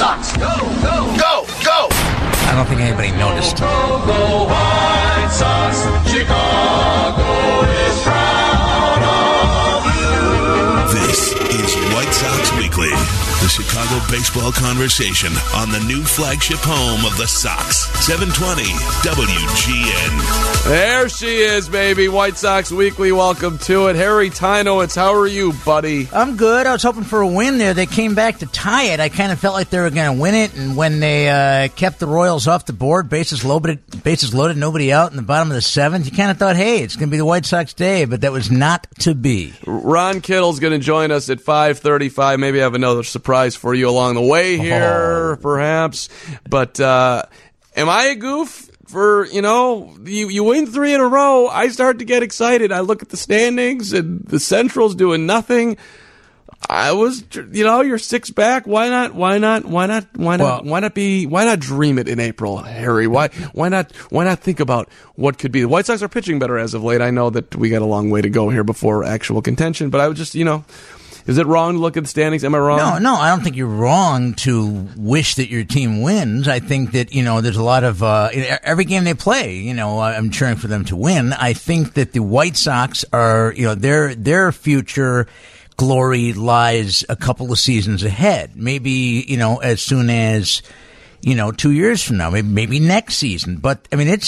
Sox. Go, go, go, go. I don't think anybody noticed. Go, go, White Sox. Chicago is proud of you. This is White Sox Weekly, the Chicago baseball conversation on the new flagship home of the Sox, 720 WGN. There she is, baby. White Sox Weekly. Welcome to it. Harry Tynowitz, how are you, buddy? I'm good. I was hoping for a win there. They came back to tie it. I kind of felt like they were going to win it, and when they kept the Royals off the board, bases loaded, nobody out in the bottom of the seventh, you kind of thought, hey, it's going to be the White Sox day, but that was not to be. Ron Kittle's going to join us at 5:35. Maybe I have another surprise for you along the way here, perhaps. But am I a goof? For, you win 3 in a row, I start to get excited. I look at the standings, and the Central's doing nothing. I was, you're 6 back. Why not dream it in April, Harry? Why not think about what could be? The White Sox are pitching better as of late. I know that we got a long way to go here before actual contention, but I would just, is it wrong to look at the standings? Am I wrong? No, I don't think you're wrong to wish that your team wins. I think that, there's a lot of, every game they play, I'm cheering for them to win. I think that the White Sox are, their future glory lies a couple of seasons ahead. Maybe, as soon as, 2 years from now, maybe next season. But,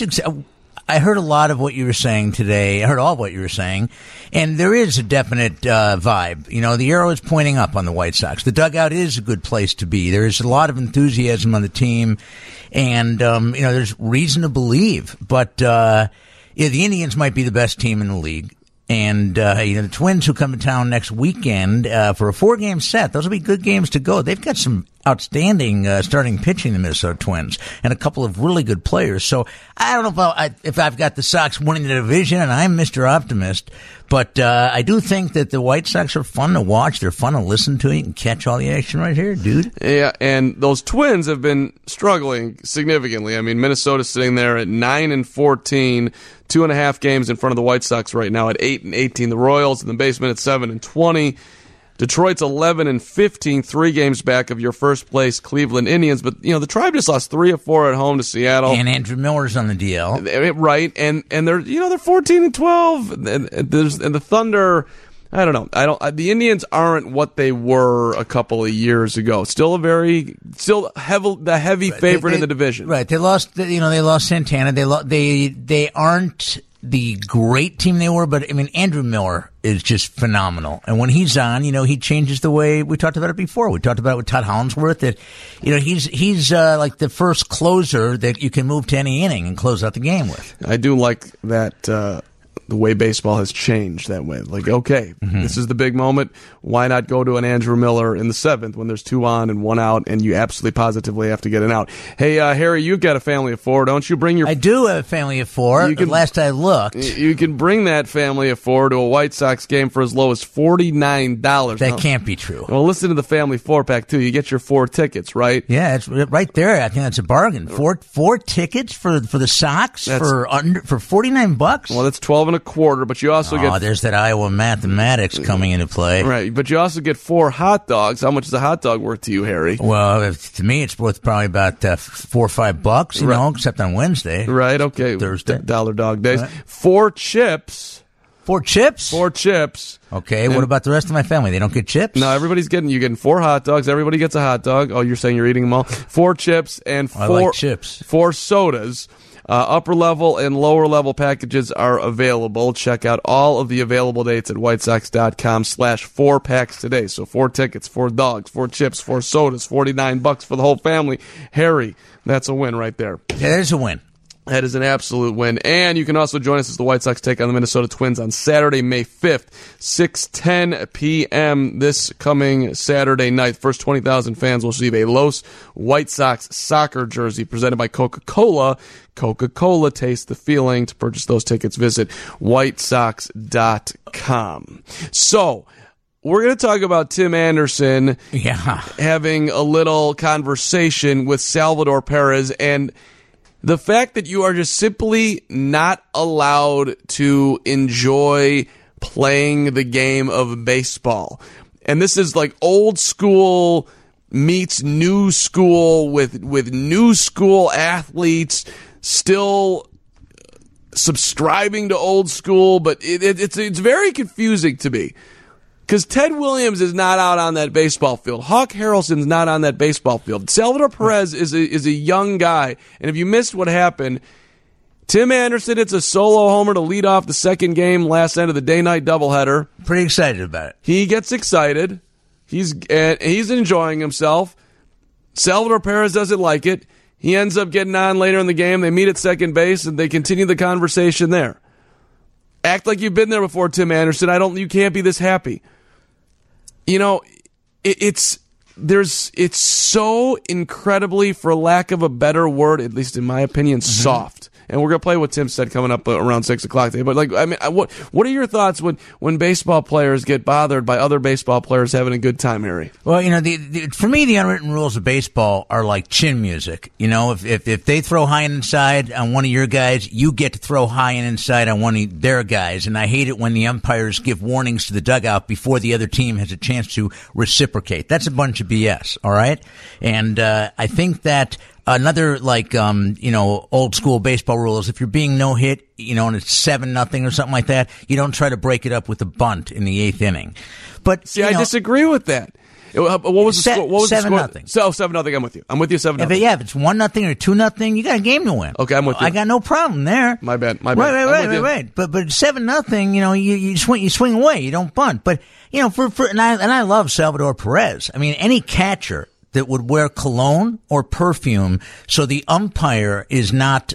I heard a lot of what you were saying today. I heard all of what you were saying. And there is a definite vibe. The arrow is pointing up on the White Sox. The dugout is a good place to be. There is a lot of enthusiasm on the team. And, there's reason to believe. But the Indians might be the best team in the league. And, the Twins who come to town next weekend for a 4-game set, those will be good games to go. They've got some outstanding starting pitching, the Minnesota Twins, and a couple of really good players. So I don't know if I've got the Sox winning the division, and I'm Mr. Optimist, but I do think that the White Sox are fun to watch. They're fun to listen to. You can catch all the action right here, dude. Yeah, and those Twins have been struggling significantly. Minnesota's sitting there at 9-14, 2.5 games in front of the White Sox right now at 8-18. The Royals in the basement at 7-20. Detroit's 11-15, 3 games back of your first place Cleveland Indians. But, the Tribe just lost 3 of 4 at home to Seattle. And Andrew Miller's on the DL. Right. And they're, they're 14-12. And the Thunder, I don't know. The Indians aren't what they were a couple of years ago. Still the heavy favorite in the division. Right. They lost, they lost Santana. They aren't the great team they were, but Andrew Miller is just phenomenal. And when he's on, he changes the way. We talked about it before. We talked about it with Todd Hollandsworth that, he's like the first closer that you can move to any inning and close out the game with. I do like that, the way baseball has changed that way. Like, okay, This is the big moment. Why not go to an Andrew Miller in the 7th when there's 2 on and 1 out and you absolutely positively have to get an out? Hey, Harry, you've got a family of 4. Don't you bring your... I do have a family of 4. Last I looked. You can bring that family of 4 to a White Sox game for as low as $49. That can't be true. Well, listen to the family 4-pack, too. You get your 4 tickets, right? Yeah, it's right there. I think that's a bargain. Four tickets for the Sox for $49? Well, that's 12 and a quarter, but you also get... there's that Iowa mathematics coming into play. Right, but you also get 4 hot dogs. How much is a hot dog worth to you, Harry? Well, to me, it's worth probably about $4 or $5, except on Wednesday. Right, okay. Thursday. Dollar dog days. Right. 4 chips. 4 chips? 4 chips. Okay, what about the rest of my family? They don't get chips? No, you're getting 4 hot dogs. Everybody gets a hot dog. Oh, you're saying you're eating them all? 4 chips and 4... I like chips. 4 sodas. Upper level and lower level packages are available. Check out all of the available dates at whitesox.com/4packs today. So 4 tickets, 4 dogs, 4 chips, 4 sodas, $49 for the whole family. Harry, that's a win right there. Yeah, that is a win. That is an absolute win. And you can also join us as the White Sox take on the Minnesota Twins on Saturday, May 5th, 6:10 p.m. this coming Saturday night. First 20,000 fans will receive a Los White Sox soccer jersey presented by Coca-Cola. Coca-Cola, taste the feeling. To purchase those tickets, visit whitesox.com. So, we're going to talk about Tim Anderson having a little conversation with Salvador Perez and the fact that you are just simply not allowed to enjoy playing the game of baseball. And this is like old school meets new school with new school athletes still subscribing to old school, but it's very confusing to me. Because Ted Williams is not out on that baseball field. Hawk Harrelson's not on that baseball field. Salvador Perez is a young guy. And if you missed what happened, Tim Anderson hits a solo homer to lead off the second game last night of the day-night doubleheader. Pretty excited about it. He gets excited. He's enjoying himself. Salvador Perez doesn't like it. He ends up getting on later in the game. They meet at second base, and they continue the conversation there. Act like you've been there before, Tim Anderson. You can't be this happy. You know, it's so incredibly, for lack of a better word, at least in my opinion, soft. And we're going to play what Tim said coming up around 6 o'clock today. But, what are your thoughts when baseball players get bothered by other baseball players having a good time, Harry? Well, you know, for me, the unwritten rules of baseball are like chin music. You know, if they throw high and inside on one of your guys, you get to throw high and inside on one of their guys. And I hate it when the umpires give warnings to the dugout before the other team has a chance to reciprocate. That's a bunch of BS, all right? And I think that another, old school baseball rule is if you're being no hit, you know, and it's 7-0 or something like that, you don't try to break it up with a bunt in the 8th inning. But see, I disagree with that. What was the score? What was 7-0. So 7-0. I'm with you. I'm with you. 7-0. If it's 1-0 or 2-0, you got a game to win. Okay, I'm with you. I got no problem there. My bad. Right. But 7-0, you know, you swing away. You don't bunt. But you know, and I love Salvador Perez. I mean, any catcher that would wear cologne or perfume so the umpire is not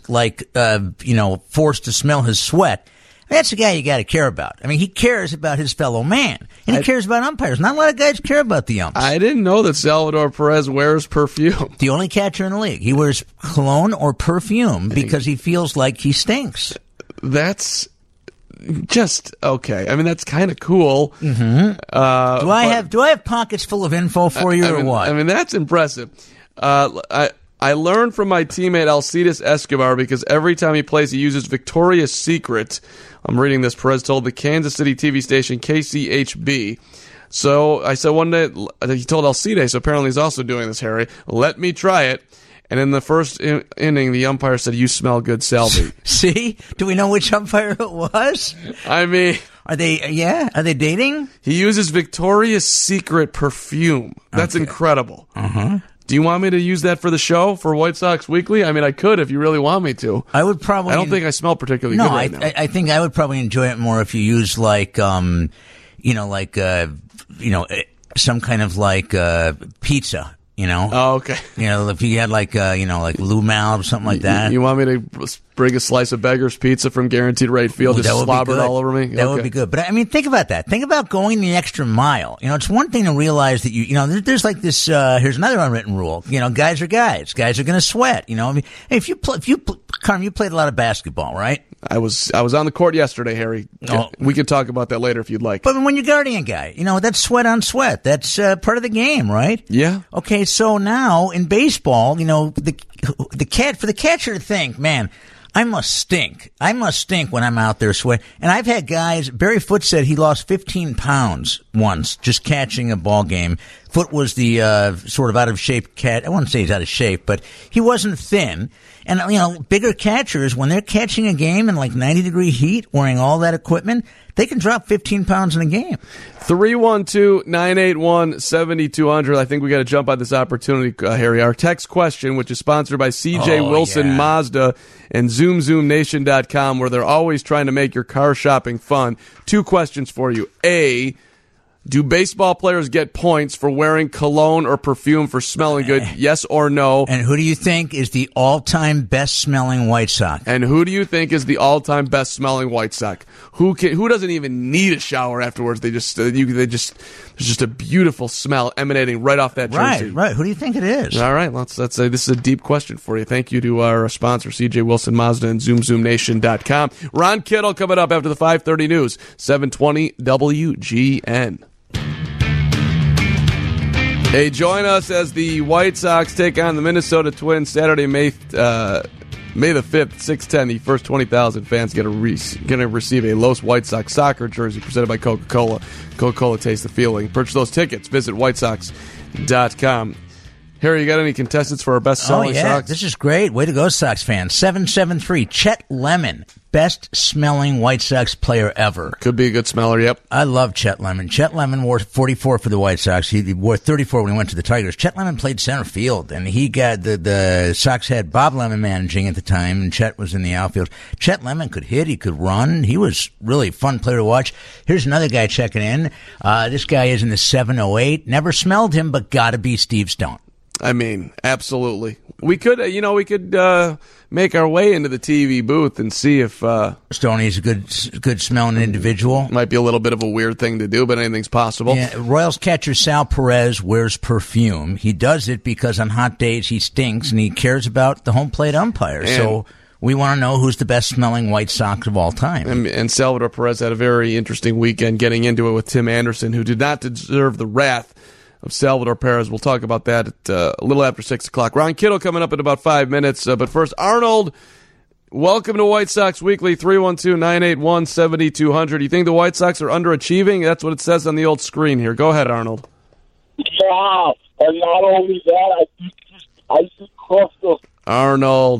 forced to smell his sweat. That's the guy you got to care about. I mean, he cares about his fellow man, and he cares about umpires. Not a lot of guys care about the umps. I didn't know that Salvador Perez wears perfume. The only catcher in the league. He wears cologne or perfume because he feels like he stinks. That's just okay. I mean, that's kind of cool. Mm-hmm. Do I have pockets full of info for you or what? I mean, that's impressive. I learned from my teammate Alcides Escobar because every time he plays, he uses Victoria's Secret. I'm reading this. Perez told the Kansas City TV station KCHB. So I said one day, he told Alcides, so apparently he's also doing this, Harry. Let me try it. And in the first inning, the umpire said, "You smell good, Salvi." See? Do we know which umpire it was? I mean, Are they dating? He uses Victoria's Secret perfume. That's incredible. Uh-huh. Do you want me to use that for the show, for White Sox Weekly? I mean, I could if you really want me to. I would probably. I don't think I smell particularly good right now. I think I would probably enjoy it more if you use some kind of pizza. You know? Oh, okay. You know, if you had like Lou Mal or something like that. You want me to bring a slice of Beggar's Pizza from Guaranteed Rate Field, just slobber it all over me? That would be good. But I mean, think about that. Think about going the extra mile. You know, it's one thing to realize that there's like this, here's another unwritten rule. You know, guys are guys. Guys are going to sweat. You know, I mean, Carm, you played a lot of basketball, right? I was on the court yesterday, Harry. Oh. We could talk about that later if you'd like. But when you're guarding a guy, you know, that's sweat on sweat. That's part of the game, right? Yeah. Okay, so now in baseball, you know, for the catcher to think, man, I must stink. I must stink when I'm out there sweating. And I've had guys, Barry Foote said he lost 15 pounds once just catching a ball game. Foote was the sort of out of shape cat. I wouldn't say he's out of shape, but he wasn't thin. And, you know, bigger catchers, when they're catching a game in like 90-degree heat, wearing all that equipment, they can drop 15 pounds in a game. 312-981-7200. I think we got to jump on this opportunity, Harry. Our text question, which is sponsored by CJ Wilson Mazda and ZoomZoomNation.com, where they're always trying to make your car shopping fun. 2 questions for you. A, do baseball players get points for wearing cologne or perfume for smelling good? Yes or no? And who do you think is the all-time best-smelling White Sox? And who do you think is the all-time best-smelling White Sox? Who doesn't even need a shower afterwards? There's just a beautiful smell emanating right off that jersey. Right. Who do you think it is? All right, let's say this is a deep question for you. Thank you to our sponsor, CJ Wilson Mazda and ZoomZoomNation.com. Ron Kittle coming up after the 5:30 news, 720 WGN. Hey, join us as the White Sox take on the Minnesota Twins Saturday, May the 5th, 6:10. The first 20,000 fans going to receive a Los White Sox soccer jersey presented by Coca-Cola. Coca-Cola, taste the feeling. Purchase those tickets. Visit WhiteSox.com. Harry, you got any contestants for our best-selling socks? This is great. Way to go, Sox fans. 773, Chet Lemon, best-smelling White Sox player ever. Could be a good smeller, yep. I love Chet Lemon. Chet Lemon wore 44 for the White Sox. He wore 34 when he went to the Tigers. Chet Lemon played center field, and he got the Sox had Bob Lemon managing at the time, and Chet was in the outfield. Chet Lemon could hit. He could run. He was really a fun player to watch. Here's another guy checking in. This guy is in the 708. Never smelled him, but got to be Steve Stone. I mean, absolutely. We could, make our way into the TV booth and see if Stoney's a good smelling individual. Might be a little bit of a weird thing to do, but anything's possible. Yeah, Royals catcher Sal Perez wears perfume. He does it because on hot days he stinks and he cares about the home plate umpire. So we want to know who's the best smelling White Sox of all time. And Salvador Perez had a very interesting weekend getting into it with Tim Anderson, who did not deserve the wrath of Salvador Perez. We'll talk about that at a little after 6 o'clock. Ron Kittle coming up in about 5 minutes. But first, Arnold, welcome to White Sox Weekly, 312-981-7200. You think the White Sox are underachieving? That's what it says on the old screen here. Go ahead, Arnold. Yeah, and not only that, I think Crystal. Arnold.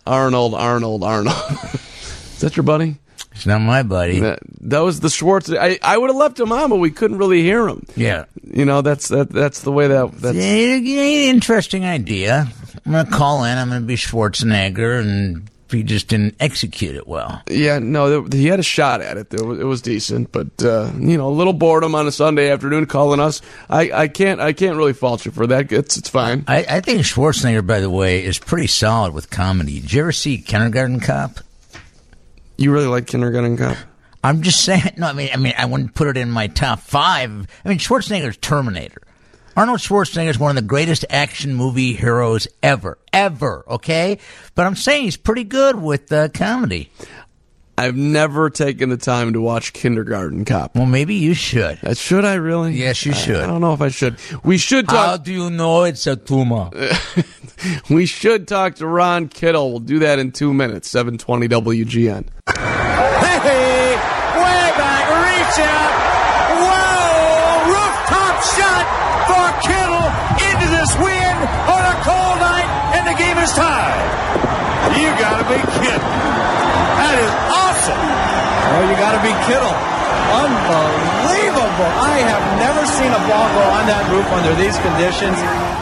Is that your buddy? It's not my buddy. That was the Schwartz. I would have left him on, but we couldn't really hear him. Yeah. That's the way that's... Interesting idea. I'm going to call in. I'm going to be Schwarzenegger, and he just didn't execute it well. Yeah, no, he had a shot at it. It was decent, but a little boredom on a Sunday afternoon calling us. I can't really fault you for that. It's fine. I think Schwarzenegger, by the way, is pretty solid with comedy. Did you ever see Kindergarten Cop? You really like Kindergarten Cop? I'm just saying. No, I mean, I wouldn't put it in my top 5. I mean, Schwarzenegger's Terminator. Arnold Schwarzenegger is one of the greatest action movie heroes ever. Okay, but I'm saying he's pretty good with comedy. I've never taken the time to watch Kindergarten Cop. Well, maybe you should. Should I really? Yes, you should. I don't know if I should. We should talk. How do you know it's a tumor? We should talk to Ron Kittle. We'll do that in 2 minutes. 720 WGN. Hey, way back, reach out. Whoa, rooftop shot for Kittle into this wind on a cold night, and the game is tied. You gotta be kidding. That is awesome. Oh, you gotta be Kittle. Unbelievable. I have never seen a ball go on that roof under these conditions.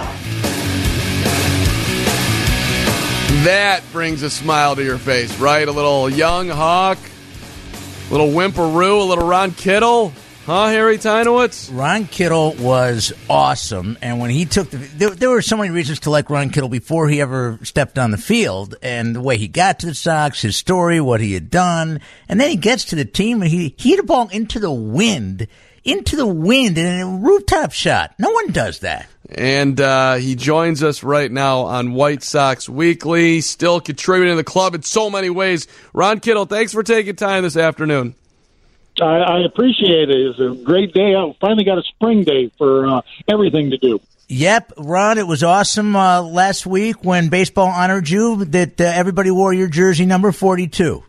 That brings a smile to your face, right? A little young Hawk, a little whimperoo, a little Ron Kittle. Huh, Harry Tynowitz? Ron Kittle was awesome, and when he took there were so many reasons to like Ron Kittle before he ever stepped on the field, and the way he got to the Sox, his story, what he had done, and then he gets to the team, and he hit a ball into the wind in a rooftop shot. No one does that. And he joins us right now on White Sox Weekly, still contributing to the club in so many ways. Ron Kittle, thanks for taking time this afternoon. I appreciate it. It's a great day. I finally got a spring day for everything to do. Yep, Ron, it was awesome last week when baseball honored you that everybody wore your jersey number 42.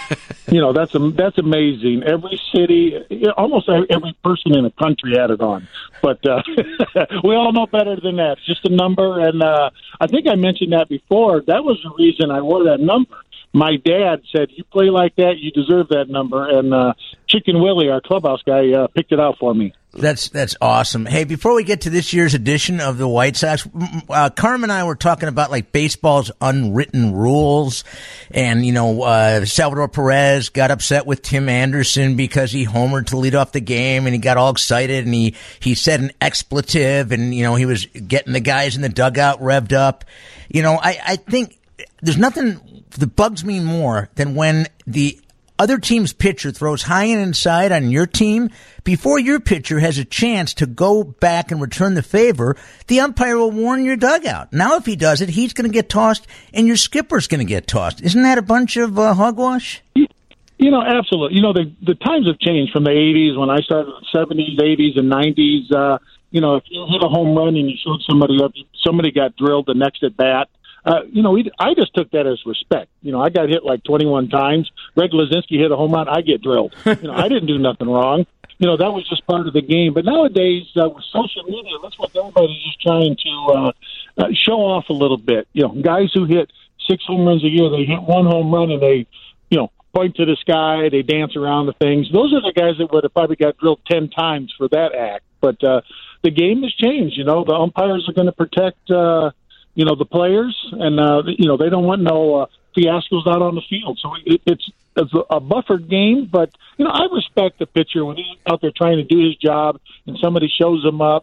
That's amazing. Every city, almost every person in the country had it on. But we all know better than that. It's just a number, and I think I mentioned that before. That was the reason I wore that number. My dad said, you play like that, you deserve that number. And Chicken Willie, our clubhouse guy, picked it out for me. That's awesome. Hey, before we get to this year's edition of the White Sox, Carm and I were talking about like baseball's unwritten rules. And, Salvador Perez got upset with Tim Anderson because he homered to lead off the game, and he got all excited, and he said an expletive, and, he was getting the guys in the dugout revved up. I think there's nothing that bugs me more than when the other team's pitcher throws high and inside on your team before your pitcher has a chance to go back and return the favor. The umpire will warn your dugout. Now, if he does it, he's going to get tossed, and your skipper's going to get tossed. Isn't that a bunch of hogwash? Absolutely. The times have changed from the 80s when I started, 70s, 80s, and 90s. If you hit a home run and you showed somebody up, somebody got drilled the next at bat. I just took that as respect. I got hit like 21 times. Greg Lazinski hit a home run, I get drilled. I didn't do nothing wrong. That was just part of the game. But nowadays, with social media, that's what everybody's just trying to show off a little bit. Guys who hit 6 home runs a year, they hit 1 home run and they, point to the sky, they dance around the things. Those are the guys that would have probably got drilled 10 times for that act. But the game has changed. The umpires are going to protect, the players, and they don't want no fiascos out on the field. So it's a buffered game. But I respect the pitcher when he's out there trying to do his job, and somebody shows him up.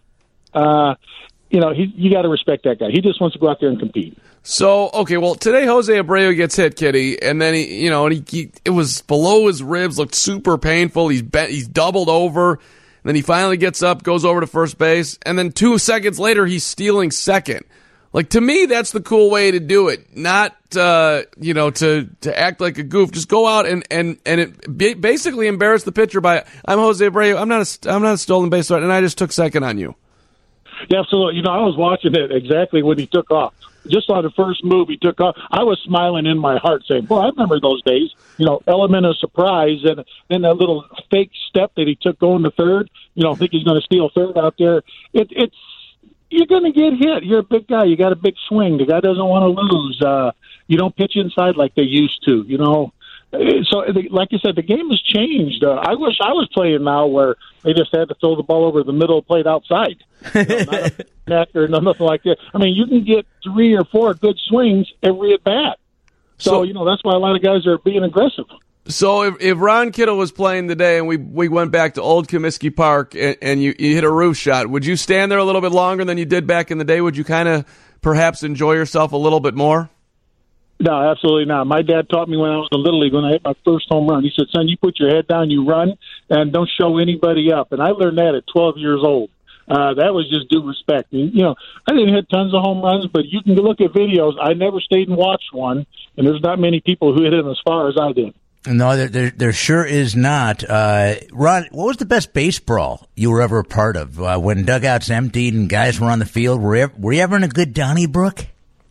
You got to respect that guy. He just wants to go out there and compete. So, okay, well, today Jose Abreu gets hit, Kitty, and then he it was below his ribs, looked super painful. He's doubled over, and then he finally gets up, goes over to first base, and then 2 seconds later he's stealing second. Like, to me, that's the cool way to do it. Not to act like a goof. Just go out and basically embarrass the pitcher by, I'm Jose Abreu. I'm not a stolen base threat, and I just took second on you. Yeah, absolutely. I was watching it exactly when he took off. Just on the first move he took off, I was smiling in my heart saying, boy, I remember those days, element of surprise, and then that little fake step that he took going to third, think he's going to steal third out there. You're going to get hit. You're a big guy. You got a big swing. The guy doesn't want to lose. You don't pitch inside like they used to, So, like you said, the game has changed. I wish I was playing now where they just had to throw the ball over the middle of the plate outside. Not a neck or nothing like that. I mean, you can get 3 or 4 good swings every at bat. So that's why a lot of guys are being aggressive. So if Ron Kittle was playing today and we went back to Old Comiskey Park and you hit a roof shot, would you stand there a little bit longer than you did back in the day? Would you kind of perhaps enjoy yourself a little bit more? No, absolutely not. My dad taught me when I was in Little League, when I hit my first home run. He said, son, you put your head down, you run, and don't show anybody up. And I learned that at 12 years old. That was just due respect. And, I didn't hit tons of home runs, but you can look at videos. I never stayed and watched one, and there's not many people who hit it as far as I did. No, there sure is not. Ron, what was the best base brawl you were ever a part of? When dugouts emptied and guys were on the field, were you ever in a good Donnybrook?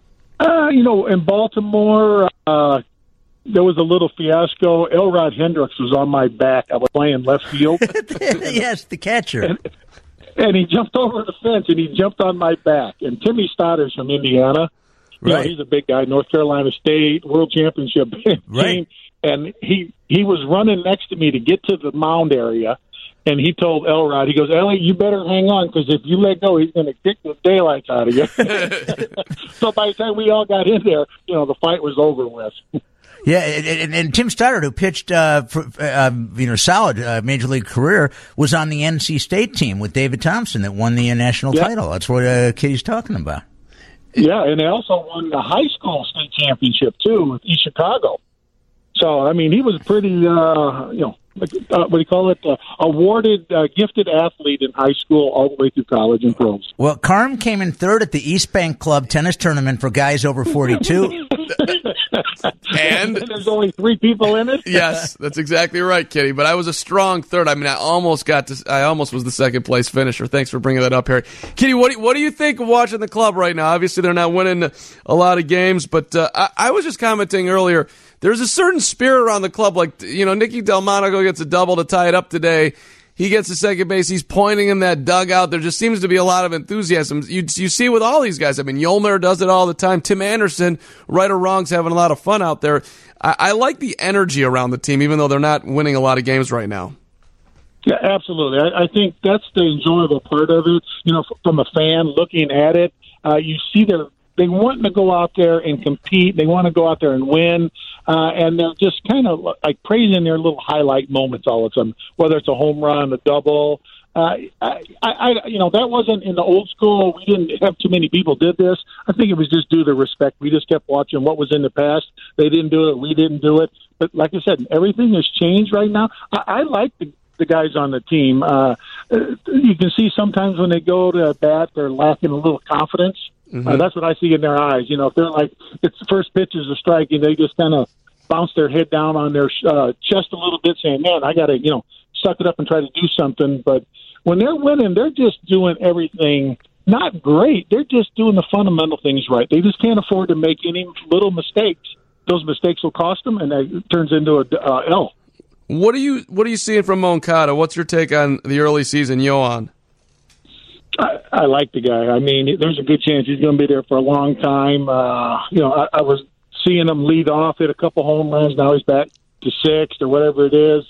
In Baltimore, there was a little fiasco. Elrod Hendricks was on my back. I was playing left field. Yes, the catcher. And he jumped over the fence, and he jumped on my back. And Timmy Stoddard's from Indiana. Right. He's a big guy, North Carolina State, World Championship team. Right. And he was running next to me to get to the mound area. And he told Elrod, he goes, Ellie, you better hang on, because if you let go, he's going to kick the daylights out of you. So by the time we all got in there, the fight was over with. Yeah, and Tim Stoddard, who pitched solid Major League career, was on the NC State team with David Thompson that won the national title. That's what Kitty's talking about. Yeah, and they also won the high school state championship, too, with East Chicago. So, I mean, he was pretty, what do you call it? Awarded gifted athlete in high school all the way through college and pros. Well, Carm came in third at the East Bank Club tennis tournament for guys over 42. And there's only 3 people in it? Yes, that's exactly right, Kitty. But I was a strong third. I mean, I almost was the second place finisher. Thanks for bringing that up, Harry. Kitty, what do you think of watching the club right now? Obviously, they're not winning a lot of games, but I was just commenting earlier. There's a certain spirit around the club. Like, Nicky Delmonico gets a double to tie it up today. He gets to second base. He's pointing in that dugout. There just seems to be a lot of enthusiasm. You see with all these guys. I mean, Yolmer does it all the time. Tim Anderson, right or wrong, is having a lot of fun out there. I like the energy around the team, even though they're not winning a lot of games right now. Yeah, absolutely. I think that's the enjoyable part of it. From a fan looking at it, you see they want to go out there and compete. They want to go out there and win. And they're just kind of like praising their little highlight moments all the time, whether it's a home run, a double. That wasn't in the old school. We didn't have too many people did this. I think it was just due to respect. We just kept watching what was in the past. They didn't do it. We didn't do it. But like I said, everything has changed right now. I like the guys on the team. You can see sometimes when they go to bat, they're lacking a little confidence. Mm-hmm. That's what I see in their eyes. If they're like, it's the first pitch is a strike, and they just kind of bounce their head down on their chest a little bit, saying, man, I got to, suck it up and try to do something. But when they're winning, they're just doing everything not great. They're just doing the fundamental things right. They just can't afford to make any little mistakes. Those mistakes will cost them, and it turns into a L. What are you seeing from Moncada? What's your take on the early season Yoan? I like the guy. I mean, there's a good chance he's going to be there for a long time. I was seeing him lead off, hit a couple home runs. Now he's back to sixth or whatever it is.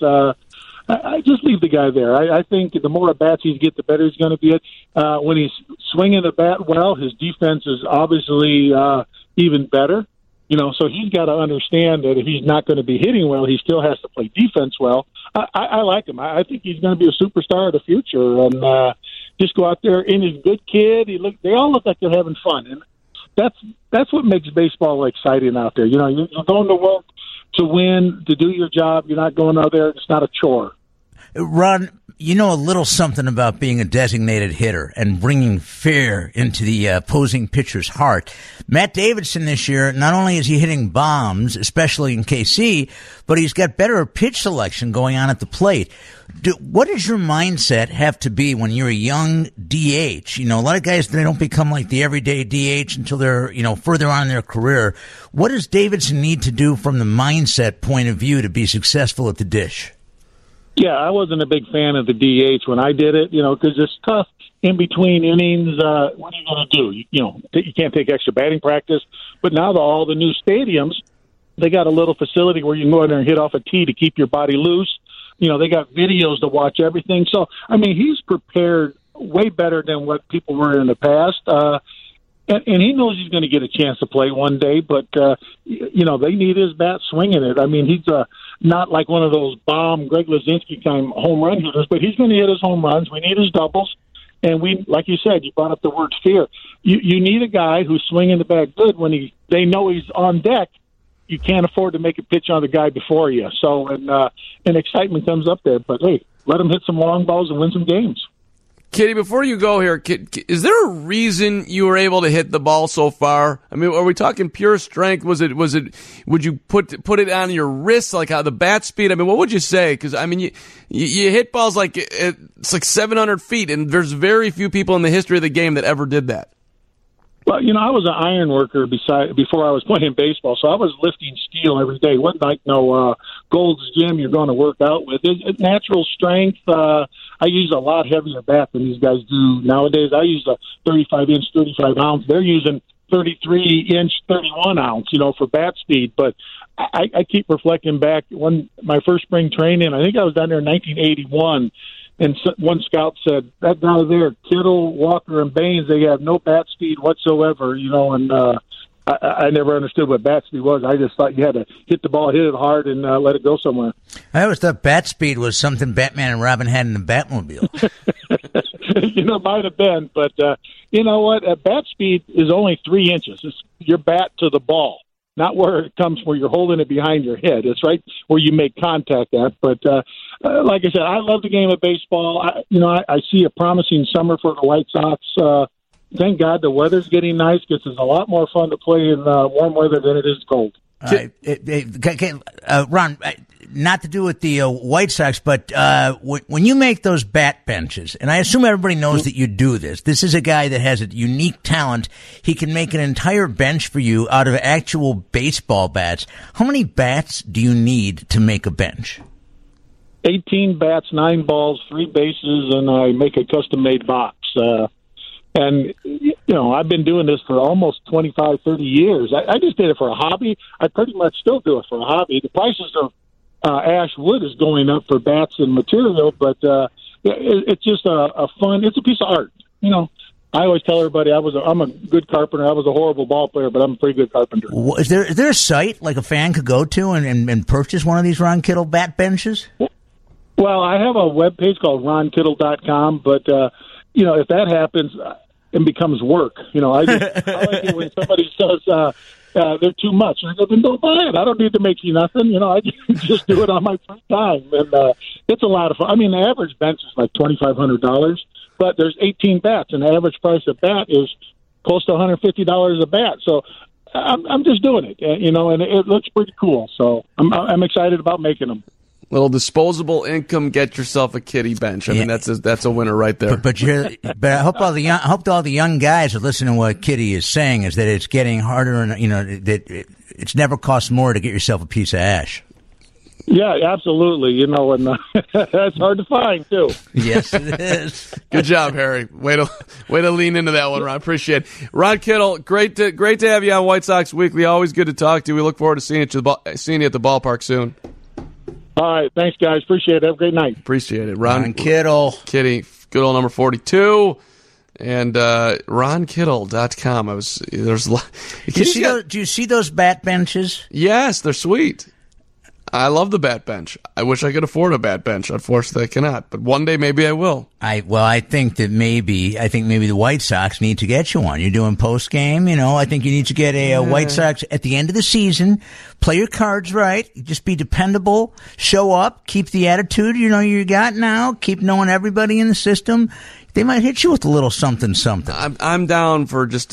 I just leave the guy there. I think the more at-bats he gets, the better he's going to be. When he's swinging the bat well, his defense is obviously even better. So he's got to understand that if he's not going to be hitting well, he still has to play defense well. I like him. I think he's going to be a superstar of the future. And just go out there, and he's a good kid. They all look like they're having fun, and that's what makes baseball exciting out there. You're going to work to win, to do your job. You're not going out there. It's not a chore. Ron, you know a little something about being a designated hitter and bringing fear into the opposing pitcher's heart. Matt Davidson this year, not only is he hitting bombs, especially in KC, but he's got better pitch selection going on at the plate. What does your mindset have to be when you're a young DH? A lot of guys, they don't become like the everyday DH until they're, further on in their career. What does Davidson need to do from the mindset point of view to be successful at the dish? Yeah, I wasn't a big fan of the DH when I did it, because it's tough in between innings. What are you going to do? You can't take extra batting practice. But now all the new stadiums, they got a little facility where you can go in there and hit off a tee to keep your body loose. They got videos to watch everything. So, he's prepared way better than what people were in the past. And he knows he's going to get a chance to play one day, but, they need his bat swinging it. He's not like one of those bomb Greg Luzinski kind of home run hitters, but he's going to hit his home runs. We need his doubles. And like you said, you brought up the word fear. You need a guy who's swinging the bat good when they know he's on deck. You can't afford to make a pitch on the guy before you. So, and excitement comes up there. But, hey, let him hit some long balls and win some games. Kitty, before you go here, is there a reason you were able to hit the ball so far? Are we talking pure strength? Was it? Would you put it on your wrist, like how the bat speed? What would you say? Because you hit balls like it's like 700 feet, and there's very few people in the history of the game that ever did that. Well, I was an iron worker before I was playing baseball, so I was lifting steel every day. It wasn't like Gold's Gym you're going to work out with. It's natural strength. I use a lot heavier bat than these guys do nowadays. I use a 35-inch, 35-ounce. They're using 33-inch, 31-ounce, for bat speed. But I keep reflecting back. My first spring training, I think I was down there in 1981, and one scout said, that guy there, Kittle, Walker, and Baines, they have no bat speed whatsoever, and I never understood what bat speed was. I just thought you had to hit the ball, hit it hard, and let it go somewhere. I always thought bat speed was something Batman and Robin had in the Batmobile. Might have been, but you know what? Bat speed is only 3 inches. It's your bat to the ball, not where it comes where you're holding it behind your head. It's right where you make contact at. But like I said, I love the game of baseball. I see a promising summer for the White Sox. Thank God the weather's getting nice because it's a lot more fun to play in warm weather than it is cold. Ron, not to do with the White Sox, but when you make those bat benches, and I assume everybody knows that you do this, this is a guy that has a unique talent. He can make an entire bench for you out of actual baseball bats. How many bats do you need to make a bench? 18 bats, 9 balls, 3 bases, and I make a custom-made box. And, I've been doing this for almost 25, 30 years. I just did it for a hobby. I pretty much still do it for a hobby. The prices of ash wood is going up for bats and material, but it's just a fun, it's a piece of art. I always tell everybody I'm a good carpenter. I was a horrible ball player, but I'm a pretty good carpenter. Is there a site like a fan could go to and purchase one of these Ron Kittle bat benches? Well, I have a webpage called ronkittle.com, but, if that happens, it becomes work. I like it when somebody says they're too much. And I go, then don't buy it. I don't need to make you nothing. I just do it on my free time. And it's a lot of fun. The average bench is like $2,500, but there's 18 bats, and the average price of bat is close to $150 a bat. So I'm just doing it, and it looks pretty cool. So I'm excited about making them. Little disposable income, get yourself a kitty bench. That's a winner right there. But I hope all the young guys are listening to what Kitty is saying, is that it's getting harder, and that it's never cost more to get yourself a piece of ash. Yeah, absolutely. You know, and that's hard to find too. Yes, it is. Good job, Harry. Way to lean into that one, Ron. Appreciate it. Ron Kittle, great to have you on White Sox Weekly. Always good to talk to you. We look forward to seeing you at the ballpark soon. All right, thanks, guys. Appreciate it. Have a great night. Appreciate it, Ron Kittle. Kitty, good old number 42. And RonKittle.com. There's a lot. Do you see those bat benches? Yes, they're sweet. I love the bat bench. I wish I could afford a bat bench. Unfortunately, I cannot. But one day, maybe I will. I think maybe the White Sox need to get you one. You're doing post game, I think you need to get a White Sox at the end of the season. Play your cards right. Just be dependable. Show up. Keep the attitude you got now. Keep knowing everybody in the system. They might hit you with a little something. I'm down for just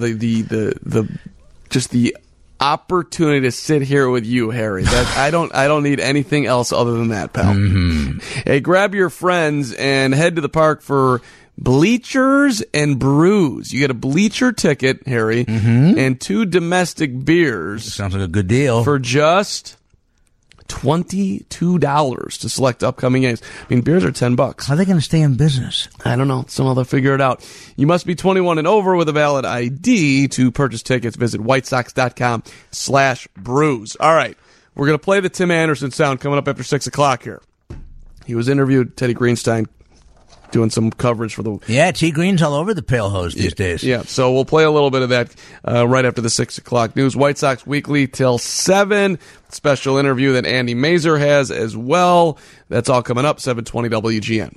the opportunity to sit here with you, Harry. I don't need anything else other than that, pal. Mm-hmm. Hey, grab your friends and head to the park for Bleachers and Brews. You get a bleacher ticket, Harry, and 2 domestic beers. Sounds like a good deal. For just $22 to select upcoming games. I mean, beers are $10. How are they going to stay in business? I don't know. Somehow they'll figure it out. You must be 21 and over with a valid ID to purchase tickets. Visit whitesox.com/brews. All right. We're going to play the Tim Anderson sound coming up after 6 o'clock here. He was interviewed, Teddy Greenstein, doing some coverage for the... Yeah, T. Green's all over the Pale Hose these days. Yeah, so we'll play a little bit of that right after the 6 o'clock news. White Sox Weekly till 7. Special interview that Andy Mazer has as well. That's all coming up, 720 WGN.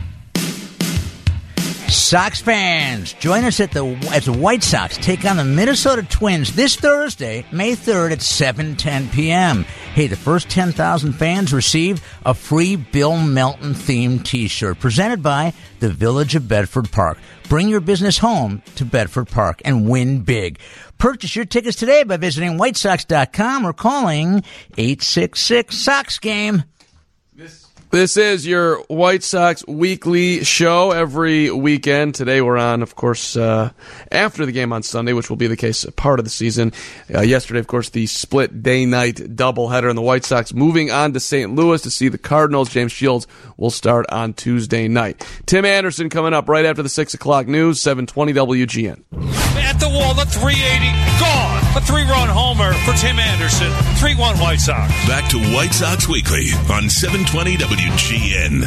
Sox fans, join us as the White Sox take on the Minnesota Twins this Thursday, May 3rd at 7:10 p.m. Hey, the first 10,000 fans receive a free Bill Melton-themed T-shirt presented by the Village of Bedford Park. Bring your business home to Bedford Park and win big. Purchase your tickets today by visiting whitesox.com or calling 866-SOX-GAME. This is your White Sox Weekly show every weekend. Today we're on, of course, after the game on Sunday, which will be the case part of the season. Yesterday, of course, the split day-night doubleheader, and the White Sox moving on to St. Louis to see the Cardinals. James Shields will start on Tuesday night. Tim Anderson coming up right after the 6 o'clock news, 720 WGN. At the wall, the 380, gone. A 3-run homer for Tim Anderson. 3-1 White Sox. Back to White Sox Weekly on 720 WGN.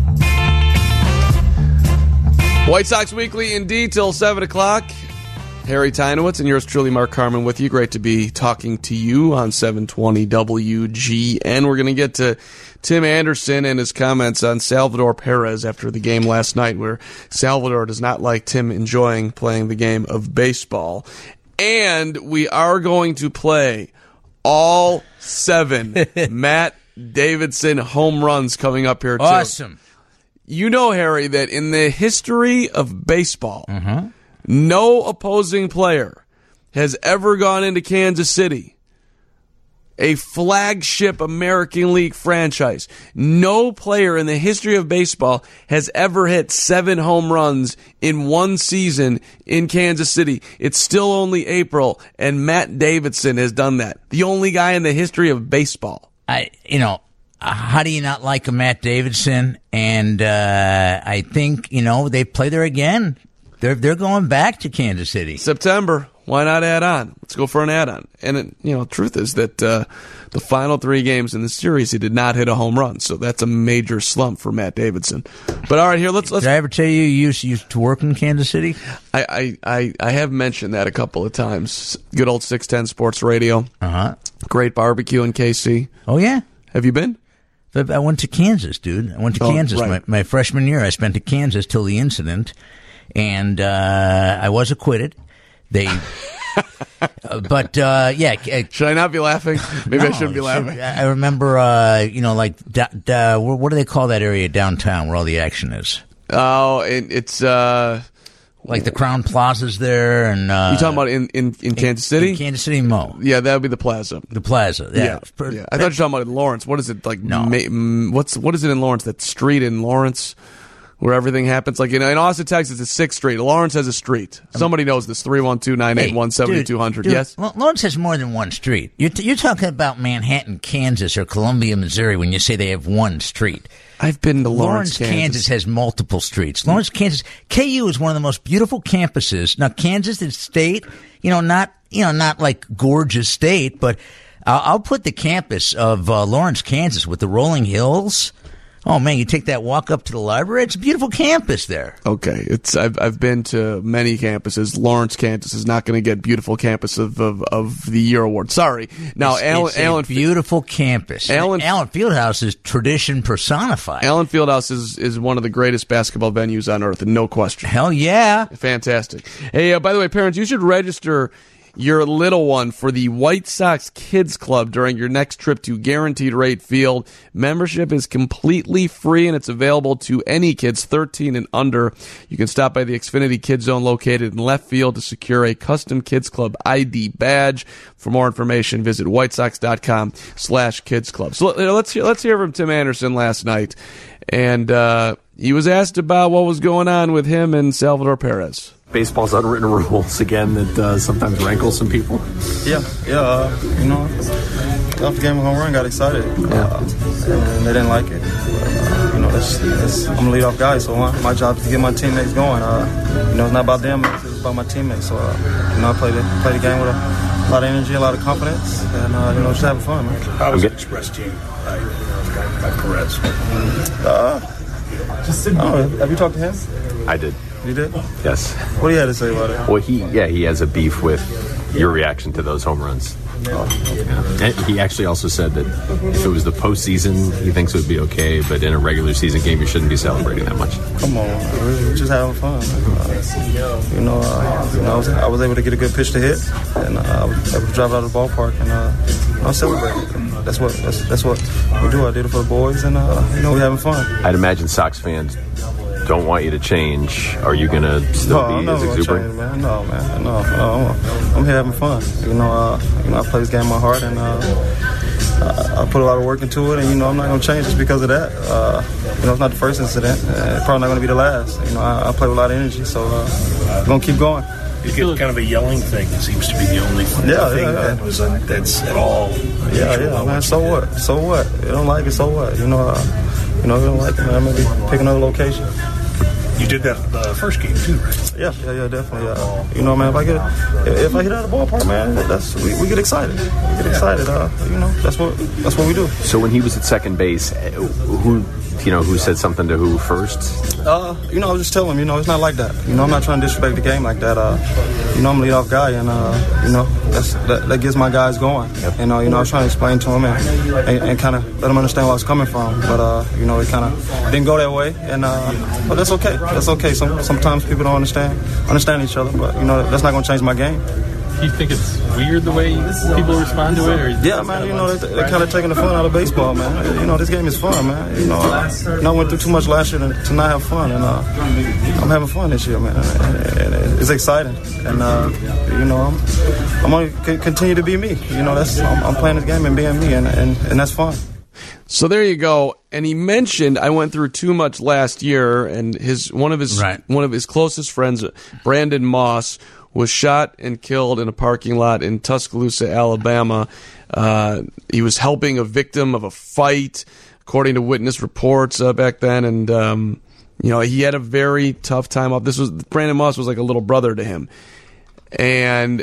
White Sox Weekly indeed till 7 o'clock. Harry Tynowitz and yours truly, Mark Carman, with you. Great to be talking to you on 720 WGN. We're going to get to Tim Anderson and his comments on Salvador Perez after the game last night, where Salvador does not like Tim enjoying playing the game of baseball. And we are going to play all 7 Matt Davidson home runs coming up here, too. Awesome. You know, Harry, that in the history of baseball, no opposing player has ever gone into Kansas City, a flagship American League franchise. No player in the history of baseball has ever hit 7 home runs in one season in Kansas City. It's still only April, and Matt Davidson has done that. The only guy in the history of baseball. How do you not like a Matt Davidson? And I think, they play there again. They're going back to Kansas City. September. Why not add on? Let's go for an add-on. And, truth is that the final 3 games in the series, he did not hit a home run. So that's a major slump for Matt Davidson. But all right, here, let's. Did I ever tell you used to work in Kansas City? I have mentioned that a couple of times. Good old 610 Sports Radio. Great barbecue in KC. Oh, yeah? Have you been? I went to Kansas, dude. I went to Kansas. Right. My freshman year, I spent in Kansas till the incident. And I was acquitted. But should I not be laughing? Maybe I shouldn't be laughing. I remember, what do they call that area downtown where all the action is? Oh, it's like the Crown Plaza's there, and you talking about in Kansas City? In Kansas City, Mo. Yeah, that would be the Plaza. The Plaza, yeah. I thought you were talking about in Lawrence. What is it like? No. What is it in Lawrence? That street in Lawrence. where everything happens. Like, in Austin, Texas, it's 6th Street. Lawrence has a street. Somebody knows this. 312-981-7200. Dude, Yes? Lawrence has more than one street. You're talking about Manhattan, Kansas, or Columbia, Missouri when you say they have one street. I've been to Lawrence, Kansas has multiple streets. Lawrence, Kansas, KU is one of the most beautiful campuses. Now, Kansas is state, not like gorgeous state, but I'll put the campus of Lawrence, Kansas with the rolling hills. Oh man, you take that walk up to the library. It's a beautiful campus there. Okay, I've been to many campuses. Lawrence, Kansas is not going to get beautiful campus of the year award. Sorry. Now, It's a beautiful campus. Allen Fieldhouse is tradition personified. Allen Fieldhouse is one of the greatest basketball venues on earth, and no question. Hell yeah! Fantastic. Hey, by the way, parents, you should register your little one for the White Sox Kids Club during your next trip to Guaranteed Rate Field. Membership is completely free, and it's available to any kids 13 and under. You can stop by the Xfinity Kids Zone located in left field to secure a custom Kids Club ID badge. For more information, visit whitesox.com/Kids Club. So let's hear from Tim Anderson last night. And he was asked about what was going on with him and Salvador Perez. Baseball's unwritten rules again that sometimes rankle some people. Yeah. Off the game of home run, got excited, and they didn't like it. I'm a leadoff guy, so my job is to get my teammates going. It's not about them; it's about my teammates. So I play the game with a lot of energy, a lot of confidence, and just having fun, man. How was it expressed to you by Perez? Have you talked to him? I did. You did? Yes. What do you have to say about it? Well, he has a beef with your reaction to those home runs. And he actually also said that if it was the postseason, he thinks it would be okay, but in a regular season game, you shouldn't be celebrating that much. Come on, we're just having fun. I was able to get a good pitch to hit, and I was able to drive out of the ballpark, and I celebrated. That's what we do. I did it for the boys, and we're having fun. I'd imagine Sox fans don't want you to change. Are you going to still be as exuberant? Change, man. No. I'm here having fun. I play this game in my heart, and I put a lot of work into it, and I'm not going to change just because of that. It's not the first incident. It's probably not going to be the last. I play with a lot of energy, so we're going to keep going. You get kind of a yelling thing. It seems to be the only thing that's at all. Yeah, man. So what? You don't like it, so what? If you don't like it, man, maybe pick another location. You did that the first game too, right? Yeah, definitely. Man, if I hit out of the ballpark, man, we get excited. We get excited. That's what we do. So when he was at second base, who said something to who first? I was just telling him, it's not like that. I'm not trying to disrespect the game like that. I'm a leadoff guy, and that gets my guys going. Yep. I was trying to explain to him and kind of let him understand where I was coming from, but it kind of didn't go that way, and but that's okay. That's okay. Sometimes people don't understand each other, but that's not going to change my game. Do you think it's weird the way people respond to it? Or yeah, man. They're kind of taking the fun out of baseball, man. This game is fun, man. I went through too much last year to not have fun, and I'm having fun this year, man. And it's exciting, and I'm going to continue to be me. I'm playing this game and being me, and that's fun. So there you go. And he mentioned I went through too much last year, and one of his closest friends, Brandon Moss, was shot and killed in a parking lot in Tuscaloosa, Alabama. He was helping a victim of a fight, according to witness reports back then. And he had a very tough time off. Brandon Moss was like a little brother to him. And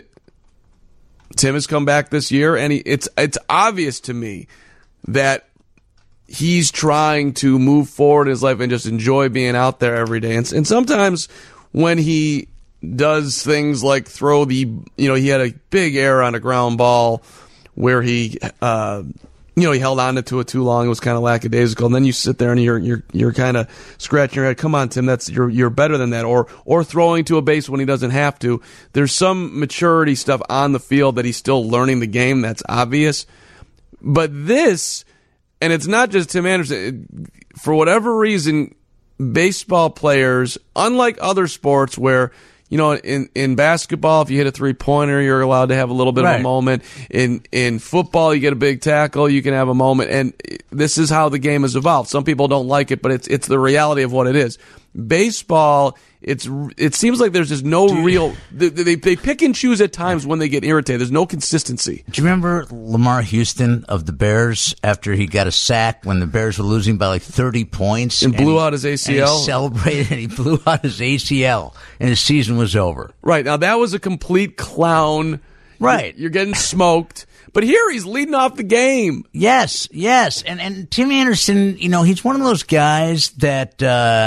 Tim has come back this year, and it's obvious to me that he's trying to move forward in his life and just enjoy being out there every day. And sometimes when he does things like throw he had a big error on a ground ball where he held on to it too long. It was kind of lackadaisical. And then you sit there and you're kind of scratching your head. Come on, Tim, you're better than that. Or throwing to a base when he doesn't have to. There's some maturity stuff on the field that he's still learning the game. That's obvious. But this, and it's not just Tim Anderson, for whatever reason, baseball players, unlike other sports where, in basketball, if you hit a three-pointer, you're allowed to have a little bit of a moment. In football, you get a big tackle, you can have a moment. And this is how the game has evolved. Some people don't like it, but it's the reality of what it is. Baseball, it seems like there's just no real. They pick and choose at times when they get irritated. There's no consistency. Do you remember Lamar Houston of the Bears after he got a sack when the Bears were losing by like 30 points and blew out his ACL? And he celebrated and he blew out his ACL and his season was over. Right, now that was a complete clown. Right, you're getting smoked. But here he's leading off the game. Yes. And Tim Anderson, he's one of those guys that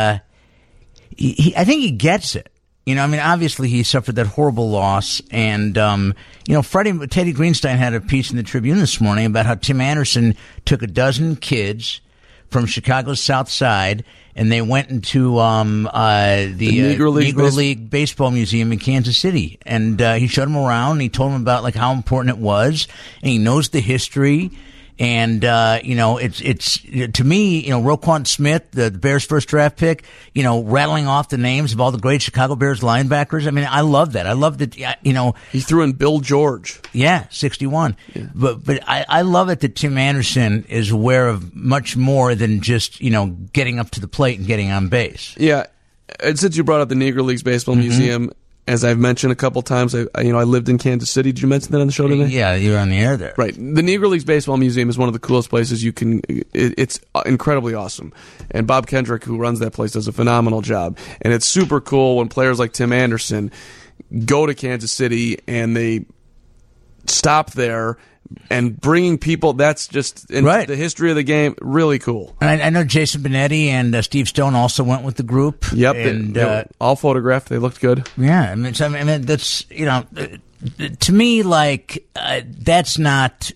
I think he gets it. Obviously he suffered that horrible loss. And, Teddy Greenstein had a piece in the Tribune this morning about how Tim Anderson took a dozen kids from Chicago's South Side and they went into the Negro League Baseball Museum in Kansas City. And he showed them around and he told them about how important it was. And he knows the history. And, it's to me, Roquan Smith, the Bears' first draft pick, rattling off the names of all the great Chicago Bears linebackers. I mean, I love that. I love that, He threw in Bill George. Yeah, 61. Yeah. But I love it that Tim Anderson is aware of much more than just, getting up to the plate and getting on base. Yeah. And since you brought up the Negro Leagues Baseball Museum, as I've mentioned a couple times, I lived in Kansas City. Did you mention that on the show today? Yeah, you were on the air there. Right. The Negro Leagues Baseball Museum is one of the coolest places you can. It's incredibly awesome. And Bob Kendrick, who runs that place, does a phenomenal job. And it's super cool when players like Tim Anderson go to Kansas City and they stop there. And bringing people, that's just in the history of the game, really cool. And I know Jason Benetti and Steve Stone also went with the group. Yep, and they were all photographed. They looked good. Yeah, I mean that's to me that's not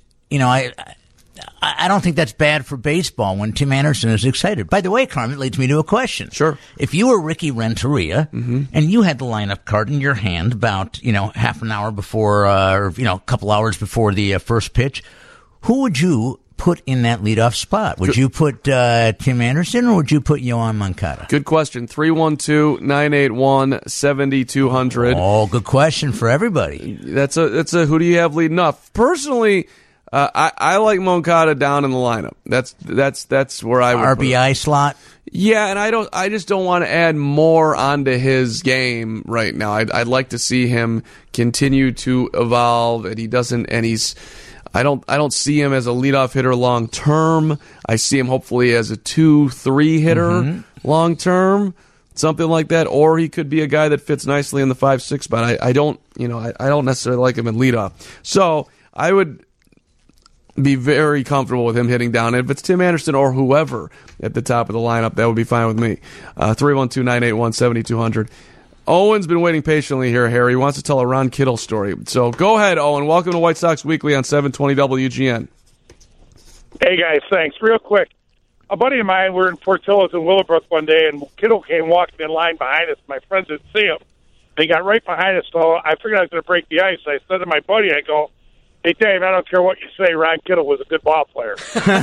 I don't think that's bad for baseball when Tim Anderson is excited. By the way, Carmen, it leads me to a question. Sure. If you were Ricky Renteria and you had the lineup card in your hand about, half an hour before, or, a couple hours before the first pitch, who would you put in that leadoff spot? Would you put Tim Anderson or would you put Yoan Moncada? Good question. 312-981-7200. Oh, good question for everybody. That's a who do you have leading off? Personally, I like Moncada down in the lineup. That's where I would RBI slot. Yeah, and I just don't want to add more onto his game right now. I'd like to see him continue to evolve, and I don't see him as a leadoff hitter long term. I see him hopefully as a 2-3 hitter long term, something like that. Or he could be a guy that fits nicely in the 5-6 spot. I don't necessarily like him in leadoff. So I would be very comfortable with him hitting down. And if it's Tim Anderson or whoever at the top of the lineup, that would be fine with me. 312-981-7200. Owen's been waiting patiently here, Harry. He wants to tell a Ron Kittle story. So go ahead, Owen. Welcome to White Sox Weekly on 720 WGN. Hey, guys. Thanks. Real quick. A buddy of mine, we're in Portillo's in Willowbrook one day, and Kittle came walking in line behind us. My friends didn't see him. They got right behind us, so I figured I was going to break the ice. I said to my buddy, I go, "Hey, Dave, I don't care what you say. Ron Kittle was a good ball player."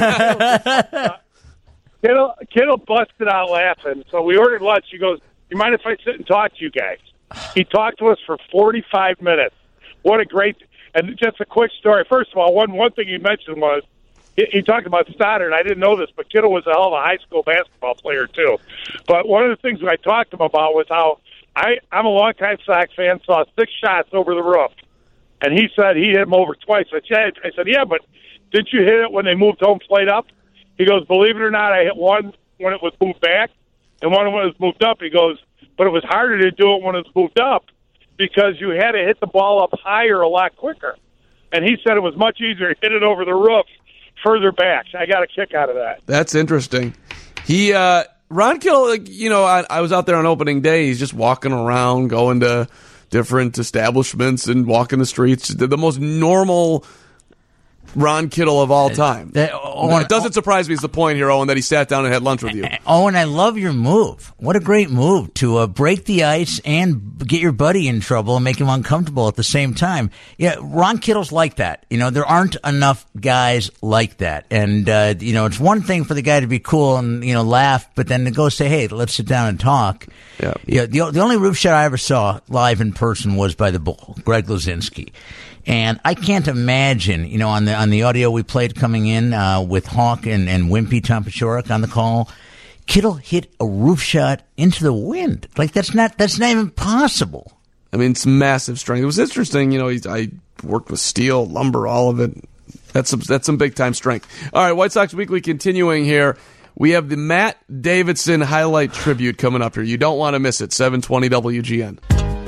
Kittle busted out laughing. So we ordered lunch. He goes, "You mind if I sit and talk to you guys?" He talked to us for 45 minutes. What a great – and just a quick story. First of all, one thing he mentioned was he talked about Stoddard. I didn't know this, but Kittle was a hell of a high school basketball player too. But one of the things I talked to him about was how I'm a longtime Sox fan, saw 6 shots over the roof. And he said he hit him over twice. I said, yeah, but didn't you hit it when they moved home plate up? He goes, believe it or not, I hit one when it was moved back and one when it was moved up. He goes, but it was harder to do it when it was moved up because you had to hit the ball up higher a lot quicker. And he said it was much easier to hit it over the roof further back. I got a kick out of that. That's interesting. Ron Kittle, I was out there on opening day. He's just walking around, going to different establishments and walking the streets. The most normal Ron Kittle of all time. It doesn't surprise me is the point here, Owen, that he sat down and had lunch with you. Owen, I love your move. What a great move to break the ice and get your buddy in trouble and make him uncomfortable at the same time. Yeah, Ron Kittle's like that. There aren't enough guys like that. And, it's one thing for the guy to be cool and, laugh, but then to go say, hey, let's sit down and talk. Yeah. The only roof shot I ever saw live in person was by the Bull, Greg Luzinski. And I can't imagine, on the audio we played coming in with Hawk and Wimpy Tom Paciorek on the call, Kittle hit a roof shot into the wind. Like, that's not even possible. I mean, it's massive strength. It was interesting, I worked with steel, lumber, all of it. That's some big-time strength. All right, White Sox Weekly continuing here. We have the Matt Davidson highlight tribute coming up here. You don't want to miss it. 720 WGN.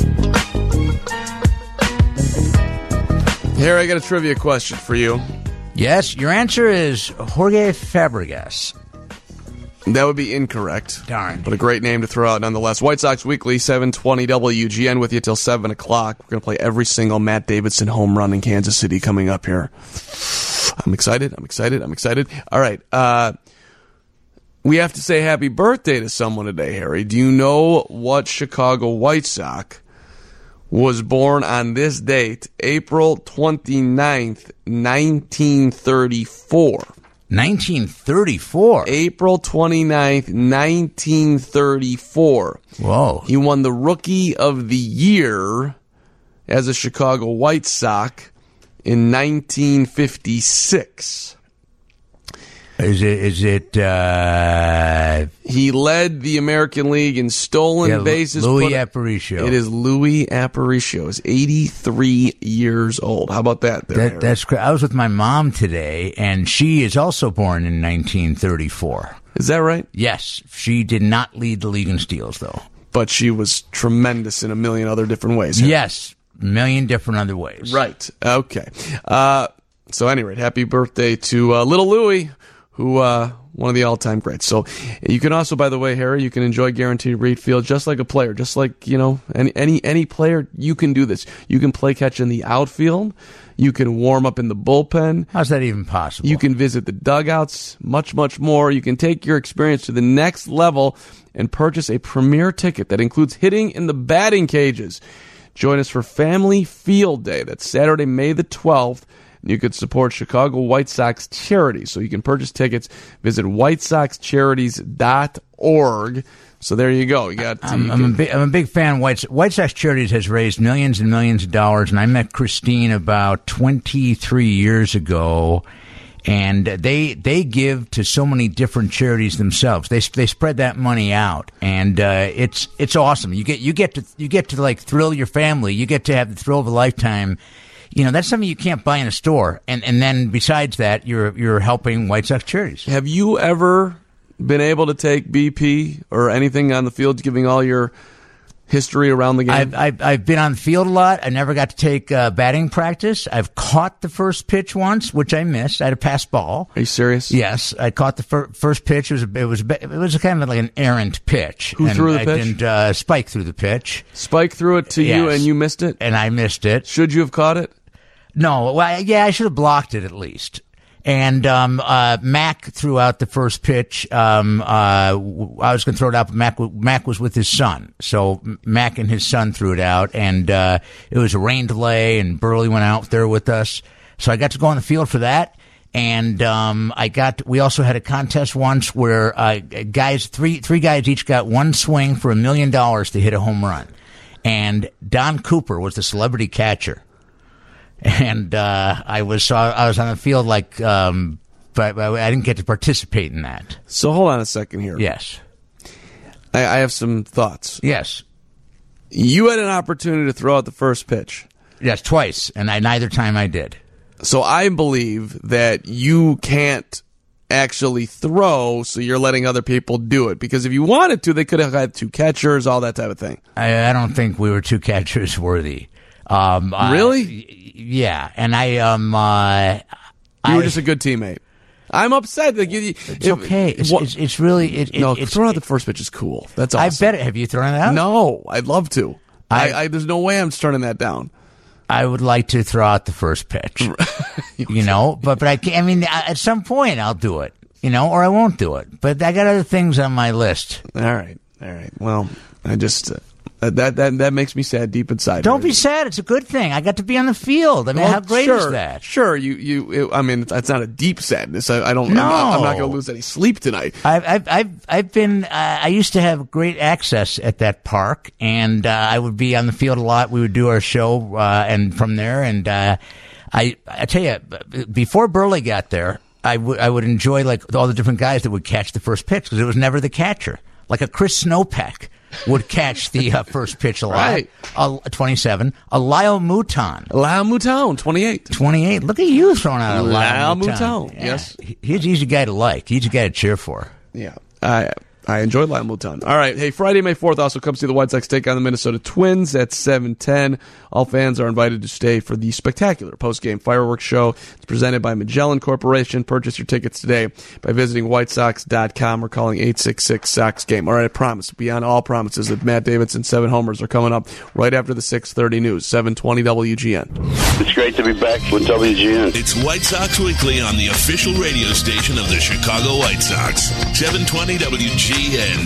Here, I got a trivia question for you. Yes, your answer is Jorge Fabregas. That would be incorrect. Darn. But a great name to throw out nonetheless. White Sox Weekly, 720 WGN with you till 7 o'clock. We're going to play every single Matt Davidson home run in Kansas City coming up here. I'm excited. All right. We have to say happy birthday to someone today, Harry. Do you know what Chicago White Sox was born on this date, April 29th, 1934? 1934? April 29th, 1934. Whoa. He won the Rookie of the Year as a Chicago White Sox in 1956. Is it he led the American League in stolen bases. Louis Aparicio. It is Louis Aparicio. He's 83 years old. How about that? That's great. I was with my mom today, and she is also born in 1934. Is that right? Yes. She did not lead the league in steals, though. But she was tremendous in a million other different ways. Yes. A million different other ways. Right. Okay. So, at any rate, happy birthday to little Louis, who one of the all-time greats. So you can also, by the way, Harry, you can enjoy Guaranteed Rate Field just like a player, just like, any player, you can do this. You can play catch in the outfield. You can warm up in the bullpen. How's that even possible? You can visit the dugouts, much, much more. You can take your experience to the next level and purchase a premier ticket that includes hitting in the batting cages. Join us for Family Field Day. That's Saturday, May the 12th. You could support Chicago White Sox charities. So you can purchase tickets. Visit whitesoxcharities.org. So there you go. I'm a big fan. White Sox Charities has raised millions and millions of dollars, and I met Christine about 23 years ago, and they give to so many different charities themselves. They spread that money out, and it's awesome. You get to like thrill your family. You get to have the thrill of a lifetime. That's something you can't buy in a store. And then besides that, you're helping White Sox charities. Have you ever been able to take BP or anything on the field, giving all your history around the game? I've been on the field a lot. I never got to take batting practice. I've caught the first pitch once, which I missed. I had a pass ball. Are you serious? Yes, I caught the first pitch. It was kind of like an errant pitch. Who threw the pitch? And Spike threw the pitch. Spike threw it to you, and you missed it. And I missed it. Should you have caught it? No, I should have blocked it at least. And Mac threw out the first pitch. I was going to throw it out, but Mac was with his son. So Mac and his son threw it out, and it was a rain delay, and Burley went out there with us. So I got to go on the field for that. And we also had a contest once where three guys each got one swing for $1 million to hit a home run. And Don Cooper was the celebrity catcher. And I was on the field but I didn't get to participate in that. So hold on a second here. Yes. I have some thoughts. Yes. You had an opportunity to throw out the first pitch. Yes, twice, and neither time I did. So I believe that you can't actually throw, so you're letting other people do it. Because if you wanted to, they could have had two catchers, all that type of thing. I don't think we were two catchers worthy. Really? Yeah, and you were just a good teammate. I'm upset. It's okay. It's really throwing out the first pitch is cool. That's awesome. I bet it. Have you thrown it out? No, I'd love to. There's no way I'm turning that down. I would like to throw out the first pitch. But I can't. I mean, at some point I'll do it. Or I won't do it. But I got other things on my list. All right. Well, I just. That makes me sad deep inside. Don't be sad. It's a good thing. I got to be on the field. I mean, how great is that? Sure. I mean, that's not a deep sadness. I'm not going to lose any sleep tonight. I've been. I used to have great access at that park, and I would be on the field a lot. We would do our show, and from there, and I tell you, before Burley got there, I would enjoy like all the different guys that would catch the first pitch because it was never the catcher. Like a Chris Snowpack would catch the first pitch a lot. Right. 27. A Lyle Mouton. Lyle Mouton, 28. 28. Look at you throwing out a Lyle Mouton. Yeah. Yes. He's a guy to like. He's a guy to cheer for. Yeah. I enjoyed Lyle Mouton. All right. Hey, Friday, May 4th also comes to the White Sox take on the Minnesota Twins at 7:10. All fans are invited to stay for the spectacular post-game fireworks show. It's presented by Magellan Corporation. Purchase your tickets today by visiting whitesox.com or calling 866-SOX-GAME. All right, I promise, beyond all promises, that Matt Davidson's 7 homers are coming up right after the 6:30 news, 720 WGN. It's great to be back with WGN. It's White Sox Weekly on the official radio station of the Chicago White Sox, 720 WGN.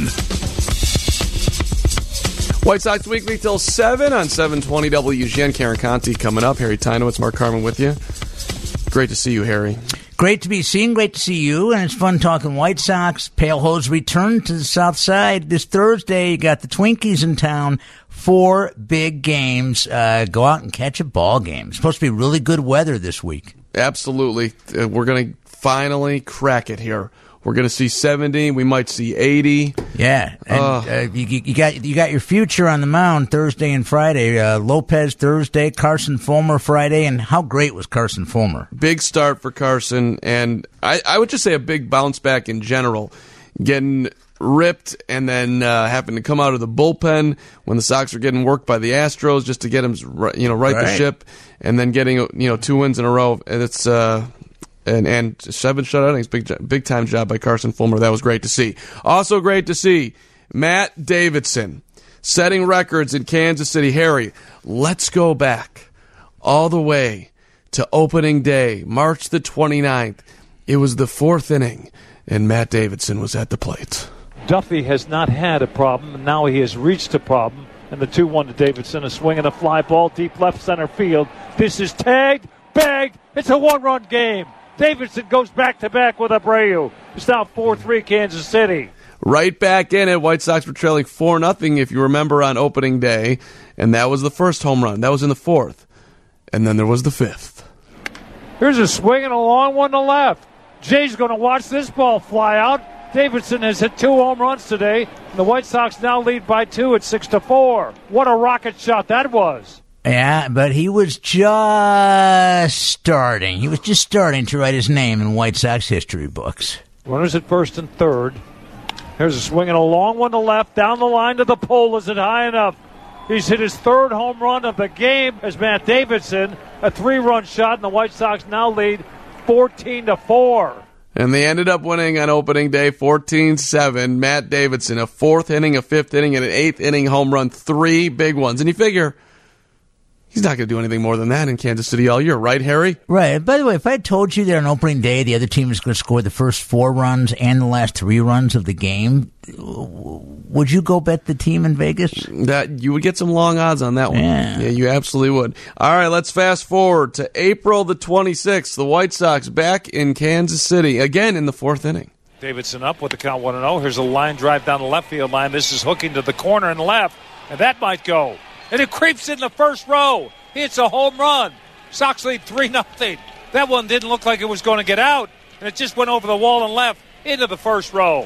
White Sox Weekly till 7 on 720 WGN. Karen Conti coming up. Harry Tynowitz, Mark Carman with you. Great to see you, Harry. Great to be seen. Great to see you. And it's fun talking White Sox. Pale Hose return to the South Side this Thursday. You got the Twinkies in town. 4 big games. Go out and catch a ball game. It's supposed to be really good weather this week. Absolutely. We're going to finally crack it here. We're going to see 70. We might see 80. Yeah, and you got your future on the mound Thursday and Friday. Lopez Thursday, Carson Fulmer Friday, and how great was Carson Fulmer? Big start for Carson, and I would just say a big bounce back in general. Getting ripped and then having to come out of the bullpen when the Sox were getting worked by the Astros just to get him right the ship, and then getting 2 wins in a row. And it's and 7 shutout innings, big time job by Carson Fulmer. That was great to see. Also great to see Matt Davidson setting records in Kansas City. Harry, let's go back all the way to opening day, March the 29th. It was the 4th inning, and Matt Davidson was at the plate. Duffy has not had a problem, and now he has reached a problem. And the 2-1 to Davidson, a swing and a fly ball deep left center field. This is tagged, bagged. It's a 1-run game. Davidson goes back-to-back with Abreu. It's now 4-3 Kansas City. Right back in it. White Sox were trailing 4-0, if you remember, on opening day. And that was the first home run. That was in the 4th. And then there was the 5th. Here's a swing and a long one to left. Jay's going to watch this ball fly out. Davidson has hit 2 home runs today. And the White Sox now lead by 2 at 6-4. What a rocket shot that was. Yeah, but he was just starting. He was just starting to write his name in White Sox history books. Runners at first and third. Here's a swing and a long one to left. Down the line to the pole. Is it high enough? He's hit his 3rd home run of the game as Matt Davidson. A 3-run shot, and the White Sox now lead 14-4. And they ended up winning on opening day 14-7. Matt Davidson, a 4th inning, a 5th inning, and an 8th inning home run. 3 big ones. And you figure he's not going to do anything more than that in Kansas City all year, right, Harry? Right. By the way, if I had told you that on opening day the other team was going to score the first 4 runs and the last 3 runs of the game, would you go bet the team in Vegas? That you would get some long odds on that one. Yeah, you absolutely would. All right, let's fast forward to April the 26th. The White Sox back in Kansas City, again in the 4th inning. Davidson up with the count 1-0. Here's a line drive down the left field line. This is hooking to the corner and left, and that might go. And it creeps in the first row. It's a home run. Sox lead 3-0. That one didn't look like it was going to get out, and it just went over the wall and left into the first row.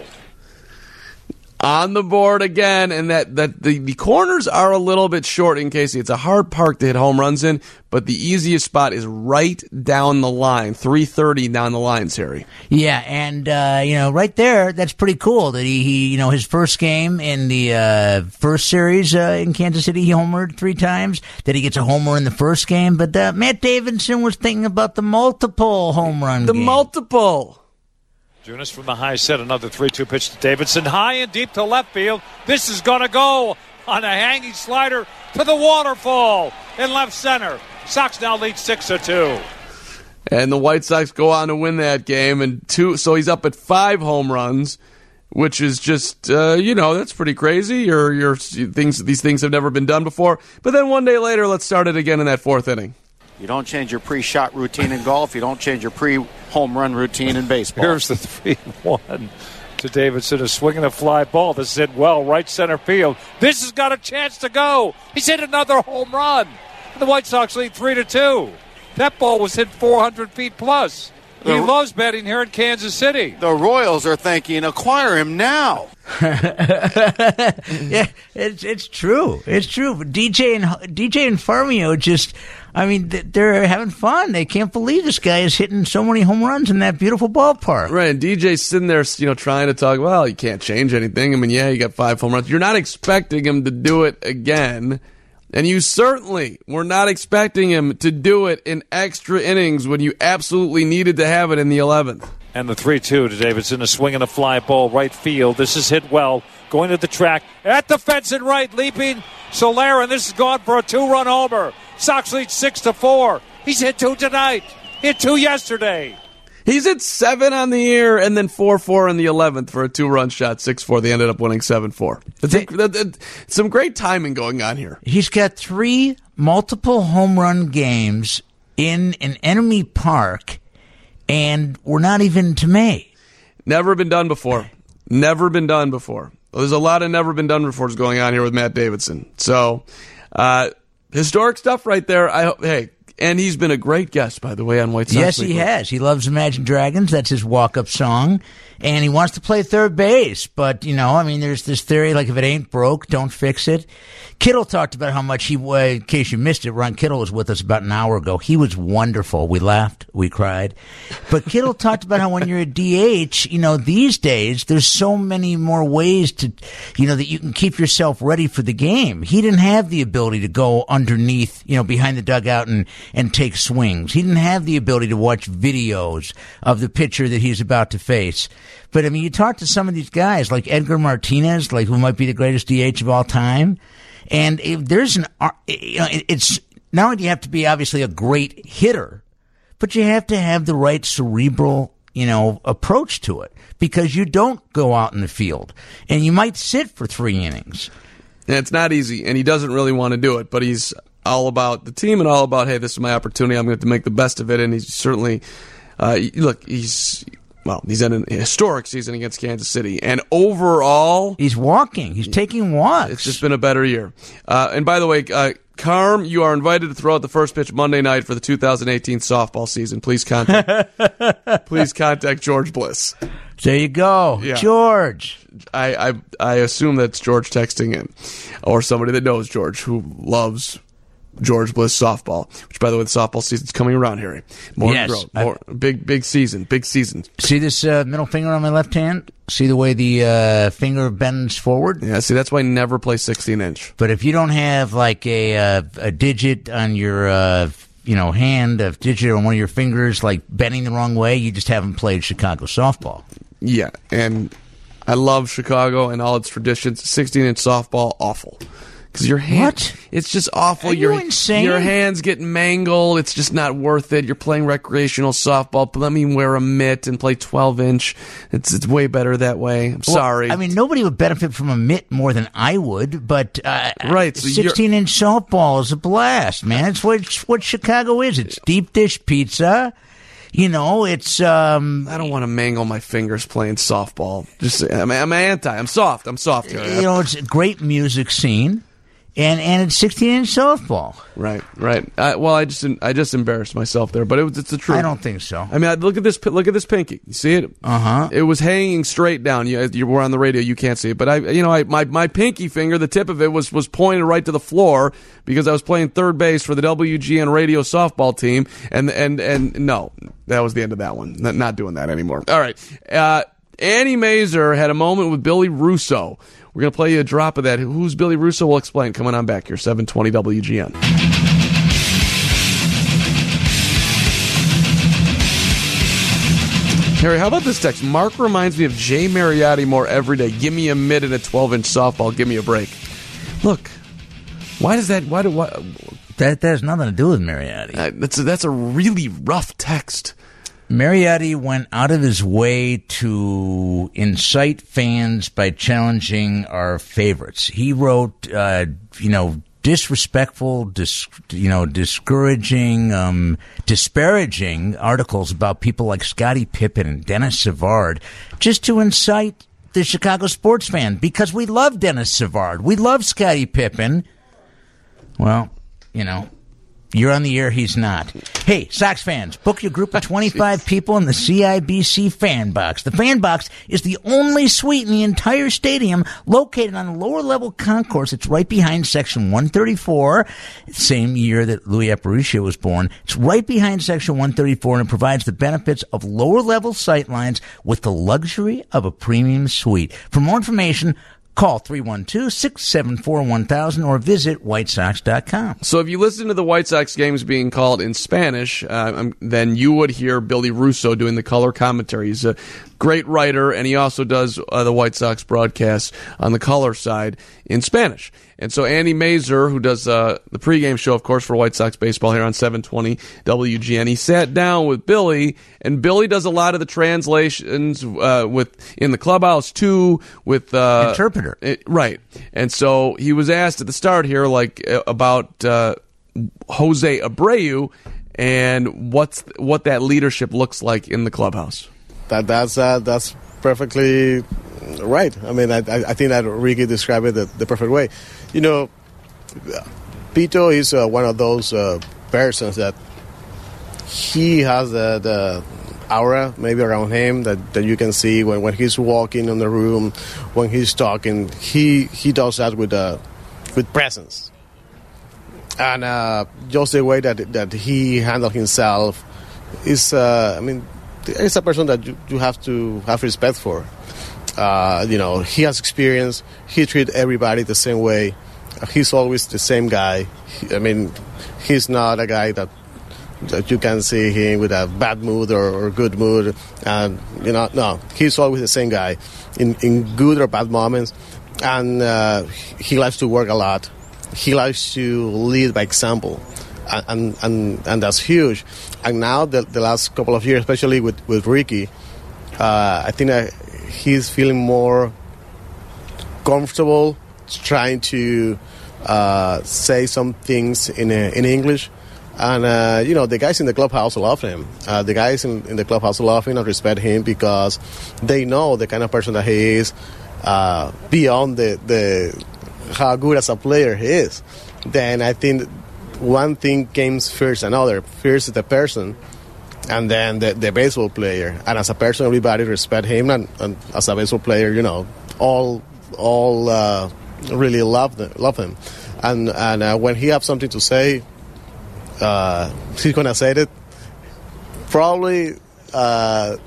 On the board again, and that the corners are a little bit short in Casey. It's a hard park to hit home runs in, but the easiest spot is right down the line, 330 down the line, Harry. Yeah, and right there, that's pretty cool that he his first game in the first series in Kansas City, he homered 3 times. That he gets a homer in the first game, but Matt Davidson was thinking about the multiple home run game. Multiple. Junis from the high set, another 3-2 pitch to Davidson. High and deep to left field. This is going to go on a hanging slider to the waterfall in left center. Sox now lead 6-2. And the White Sox go on to win that game. And so he's up at 5 home runs, which is just, that's pretty crazy. These things have never been done before. But then one day later, let's start it again in that 4th inning. You don't change your pre-shot routine in golf. You don't change your pre-home run routine in baseball. Here's the 3-1 to Davidson. A swing and a fly ball. This is hit well, right center field. This has got a chance to go. He's hit another home run. And the White Sox lead 3-2. That ball was hit 400 feet plus. He loves betting here in Kansas City. The Royals are thinking, acquire him now. Yeah, it's true. It's true. But DJ and Farmio just, I mean, they're having fun. They can't believe this guy is hitting so many home runs in that beautiful ballpark. Right, and DJ's sitting there, trying to talk, well, you can't change anything. I mean, yeah, you got 5 home runs. You're not expecting him to do it again. And you certainly were not expecting him to do it in extra innings when you absolutely needed to have it in the 11th. And the 3-2 to Davidson, a swing and a fly ball right field. This is hit well, going to the track, at the fence and right, leaping Solera, and this is gone for a 2-run homer. Sox lead 6-4. He's hit 2 tonight. Hit 2 yesterday. He's hit 7 on the year and then 4-4 in the 11th for a 2-run shot, 6-4. They ended up winning 7-4. Some great timing going on here. He's got 3 multiple home run games in an enemy park, and we're not even to May. Never been done before. Never been done before. There's a lot of never been done befores going on here with Matt Davidson. So, historic stuff right there. And he's been a great guest, by the way, on White Sox. Yes, he has. He loves Imagine Dragons. That's his walk-up song. And he wants to play third base. But, there's this theory, like, if it ain't broke, don't fix it. Kittle talked about how much in case you missed it, Ron Kittle was with us about an hour ago. He was wonderful. We laughed. We cried. But Kittle talked about how when you're a DH, these days, there's so many more ways to, that you can keep yourself ready for the game. He didn't have the ability to go underneath, behind the dugout and take swings. He didn't have the ability to watch videos of the pitcher that he's about to face. But, you talk to some of these guys, like Edgar Martinez, who might be the greatest DH of all time, and if there's it's not only do you have to be obviously a great hitter, but you have to have the right cerebral, approach to it, because you don't go out in the field, and you might sit for 3 innings. And it's not easy, and he doesn't really want to do it, but he's all about the team and all about, hey, this is my opportunity. I'm going to have to make the best of it, and he's certainly, he's had a historic season against Kansas City. And overall, he's walking. He's taking walks. It's just been a better year. And by the way, Carm, you are invited to throw out the first pitch Monday night for the 2018 softball season. Please contact George Bliss. There you go. Yeah. George. I assume that's George texting in, or somebody that knows George who loves George Bliss softball, which, by the way, the softball season's coming around, Harry. Big season. See this middle finger on my left hand? See the way the finger bends forward? Yeah, see, that's why I never play 16-inch. But if you don't have, like, a digit on your, hand, a digit on one of your fingers, like, bending the wrong way, you just haven't played Chicago softball. Yeah, and I love Chicago and all its traditions. 16-inch softball, awful. Because your hand, what? It's just awful. Are you insane? Your hands get mangled. It's just not worth it. You're playing recreational softball. Let me wear a mitt and play 12-inch. It's way better that way. I'm sorry. Nobody would benefit from a mitt more than I would, but right, so 16-inch softball is a blast, man. It's what Chicago is. It's deep dish pizza. It's I don't want to mangle my fingers playing softball. I'm anti. I'm soft. Here. It's a great music scene. And it's 16-inch softball. Right. I just embarrassed myself there, but it's the truth. I don't think so. Look at this pinky. You see it? It was hanging straight down. You were on the radio. You can't see it, but my pinky finger, the tip of it was pointed right to the floor because I was playing third base for the WGN radio softball team, and no, that was the end of that one. Not doing that anymore. All right. Annie Mazer had a moment with Billy Russo. We're going to play you a drop of that. Who's Billy Russo? We'll explain. Coming on back here, 720 WGN. Harry, how about this text? Mark reminds me of Jay Mariotti more every day. Give me a mitt and a 12-inch softball. Give me a break. Look, why does that... Why? That has nothing to do with Mariotti. That's a really rough text. Mariotti went out of his way to incite fans by challenging our favorites. He wrote, disrespectful, discouraging, disparaging articles about people like Scottie Pippen and Dennis Savard just to incite the Chicago sports fan because we love Dennis Savard. We love Scottie Pippen. Well, You're on the air, he's not. Hey, Sox fans, book your group of 25 people in the CIBC Fan Box. The Fan Box is the only suite in the entire stadium located on the lower level concourse. It's right behind Section 134, same year that Louis Aparicio was born. It's right behind Section 134, and it provides the benefits of lower level sightlines with the luxury of a premium suite. For more information, call 312-674-1000 or visit whitesox.com. So if you listen to the White Sox games being called in Spanish, then you would hear Billy Russo doing the color commentary. He's a great writer, and he also does the White Sox broadcasts on the color side in Spanish. And so Andy Mazer, who does the pregame show, of course, for White Sox baseball here on 720 WGN, he sat down with Billy, and Billy does a lot of the translations in the clubhouse too, with interpreter, right? And so he was asked at the start here, about Jose Abreu and what that leadership looks like in the clubhouse. That's perfectly right. I mean, I think that Ricky described it the perfect way. You know, Pito is one of those persons that he has the aura maybe around him that you can see when he's walking in the room, when he's talking. He does that with presence, and just the way that he handles himself is. I mean, he's a person that you have to have respect for. He has experience. He treats everybody the same way. He's always the same guy. He's not a guy that you can see him with a bad mood or good mood. And no, he's always the same guy in good or bad moments. And he likes to work a lot. He likes to lead by example, and that's huge. And now the last couple of years, especially with Ricky, I think he's feeling more comfortable trying to say some things in English. And, the guys in the clubhouse love him. The guys in the clubhouse love him and respect him because they know the kind of person that he is beyond the how good as a player he is. Then I think one thing came first another. First the person, and then the baseball player. And as a person, everybody respect him, and as a baseball player, all really love him. And when he has something to say, he's gonna say it. Probably not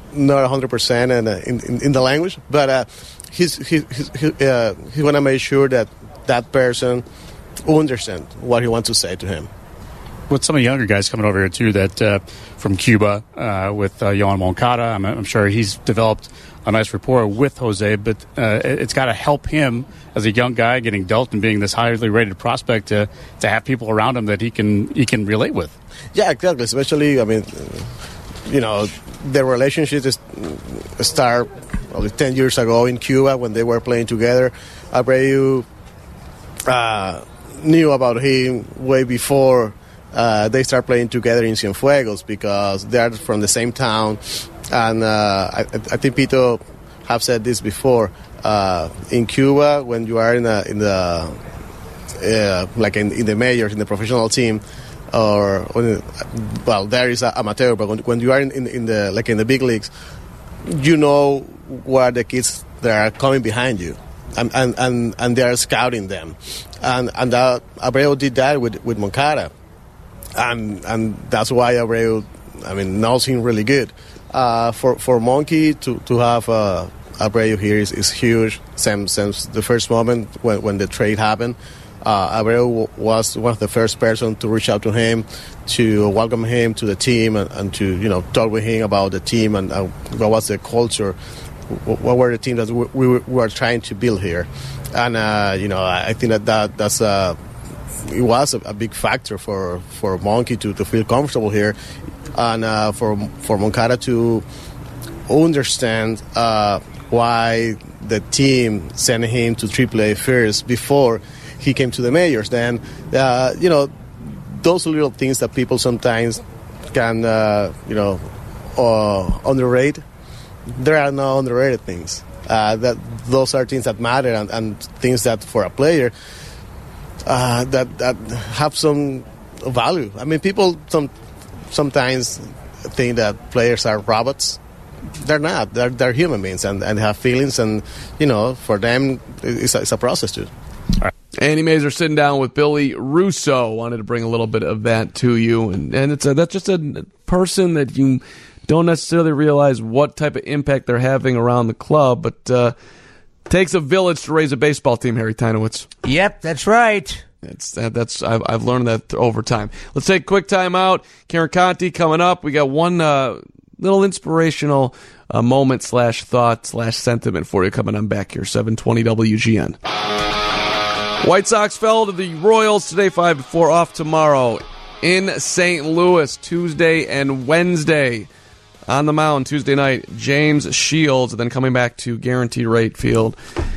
100% in the language, but he's gonna make sure that person understands what he wants to say to him. With some of the younger guys coming over here too, that from Cuba with Yohan Moncada, I'm sure he's developed a nice rapport with Jose, but it's got to help him as a young guy getting dealt and being this highly rated prospect to have people around him that he can relate with. Yeah, exactly. Especially, their relationship started 10 years ago in Cuba when they were playing together. Abreu knew about him way before they start playing together in Cienfuegos because they are from the same town. And I think Pito have said this before. In Cuba, when you are in the majors, in the professional team, there is amateur, but when you are in the big leagues, you know what the kids that are coming behind you, and they are scouting them, and Abreu did that with Moncada, and that's why Abreu, knows him really good. For Monkey to have Abreu here is huge. Since the first moment when the trade happened, Abreu was one of the first person to reach out to him, to welcome him to the team, and to talk with him about the team and what was the culture, what were the teams that we were trying to build here, and I think that's it was a big factor for Monkey to feel comfortable here, and for Moncada to understand why the team sent him to AAA first before he came to the majors. Then, those little things that people sometimes can, underrate. There are no underrated things. That those are things that matter and things that for a player that have some value. I mean, people sometimes think that players are robots. They're not. They're human beings and have feelings, and for them it's a process too. Andy Mazur sitting down with Billy Russo. Wanted to bring a little bit of that to you, and that's just a person that you don't necessarily realize what type of impact they're having around the club, but takes a village to raise a baseball team, Harry Teinowitz. Yep, that's right. I've learned that over time. Let's take a quick time out. Karen Conti coming up. We got one little inspirational moment / thought / sentiment for you coming on back here. 720 WGN. White Sox fell to the Royals today, 5-4, off tomorrow in St. Louis, Tuesday and Wednesday. On the mound Tuesday night, James Shields, and then coming back to Guaranteed Rate Field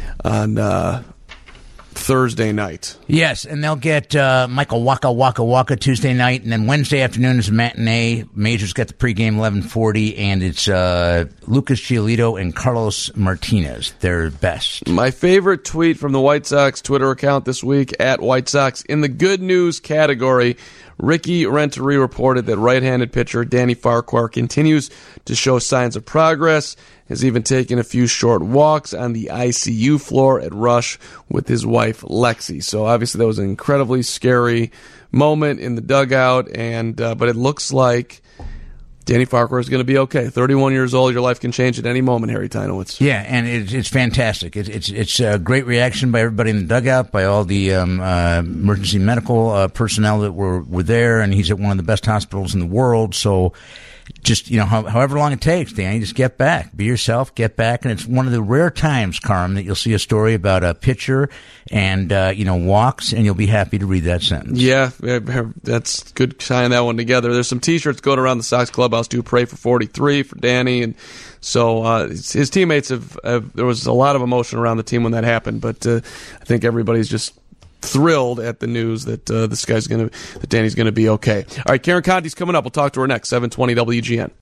on Thursday night. Yes, and they'll get Michael Waka Tuesday night, and then Wednesday afternoon is a matinee. Majors get the pregame 11:40, and it's Lucas Giolito and Carlos Martinez. Their best. My favorite tweet from the White Sox Twitter account this week, at White Sox, in the good news category, Ricky Renteria reported that right-handed pitcher Danny Farquhar continues to show signs of progress, has even taken a few short walks on the ICU floor at Rush with his wife Lexi. So obviously that was an incredibly scary moment in the dugout, and but it looks like Danny Farquhar is going to be okay. 31 years old, your life can change at any moment, Harry Teinowitz. Yeah, and it's fantastic. It's a great reaction by everybody in the dugout, by all the emergency medical personnel that were there, and he's at one of the best hospitals in the world. So just, however long it takes, Danny, just get back. Be yourself, get back. And it's one of the rare times, Carm, that you'll see a story about a pitcher and, walks, and you'll be happy to read that sentence. Yeah, that's good tying that one together. There's some T-shirts going around the Sox clubhouse. Do pray for 43 for Danny. And so his teammates there was a lot of emotion around the team when that happened. But I think everybody's just thrilled at the news that that Danny's going to be okay. All right, Karen Conti's coming up. We'll talk to her next. 720 WGN.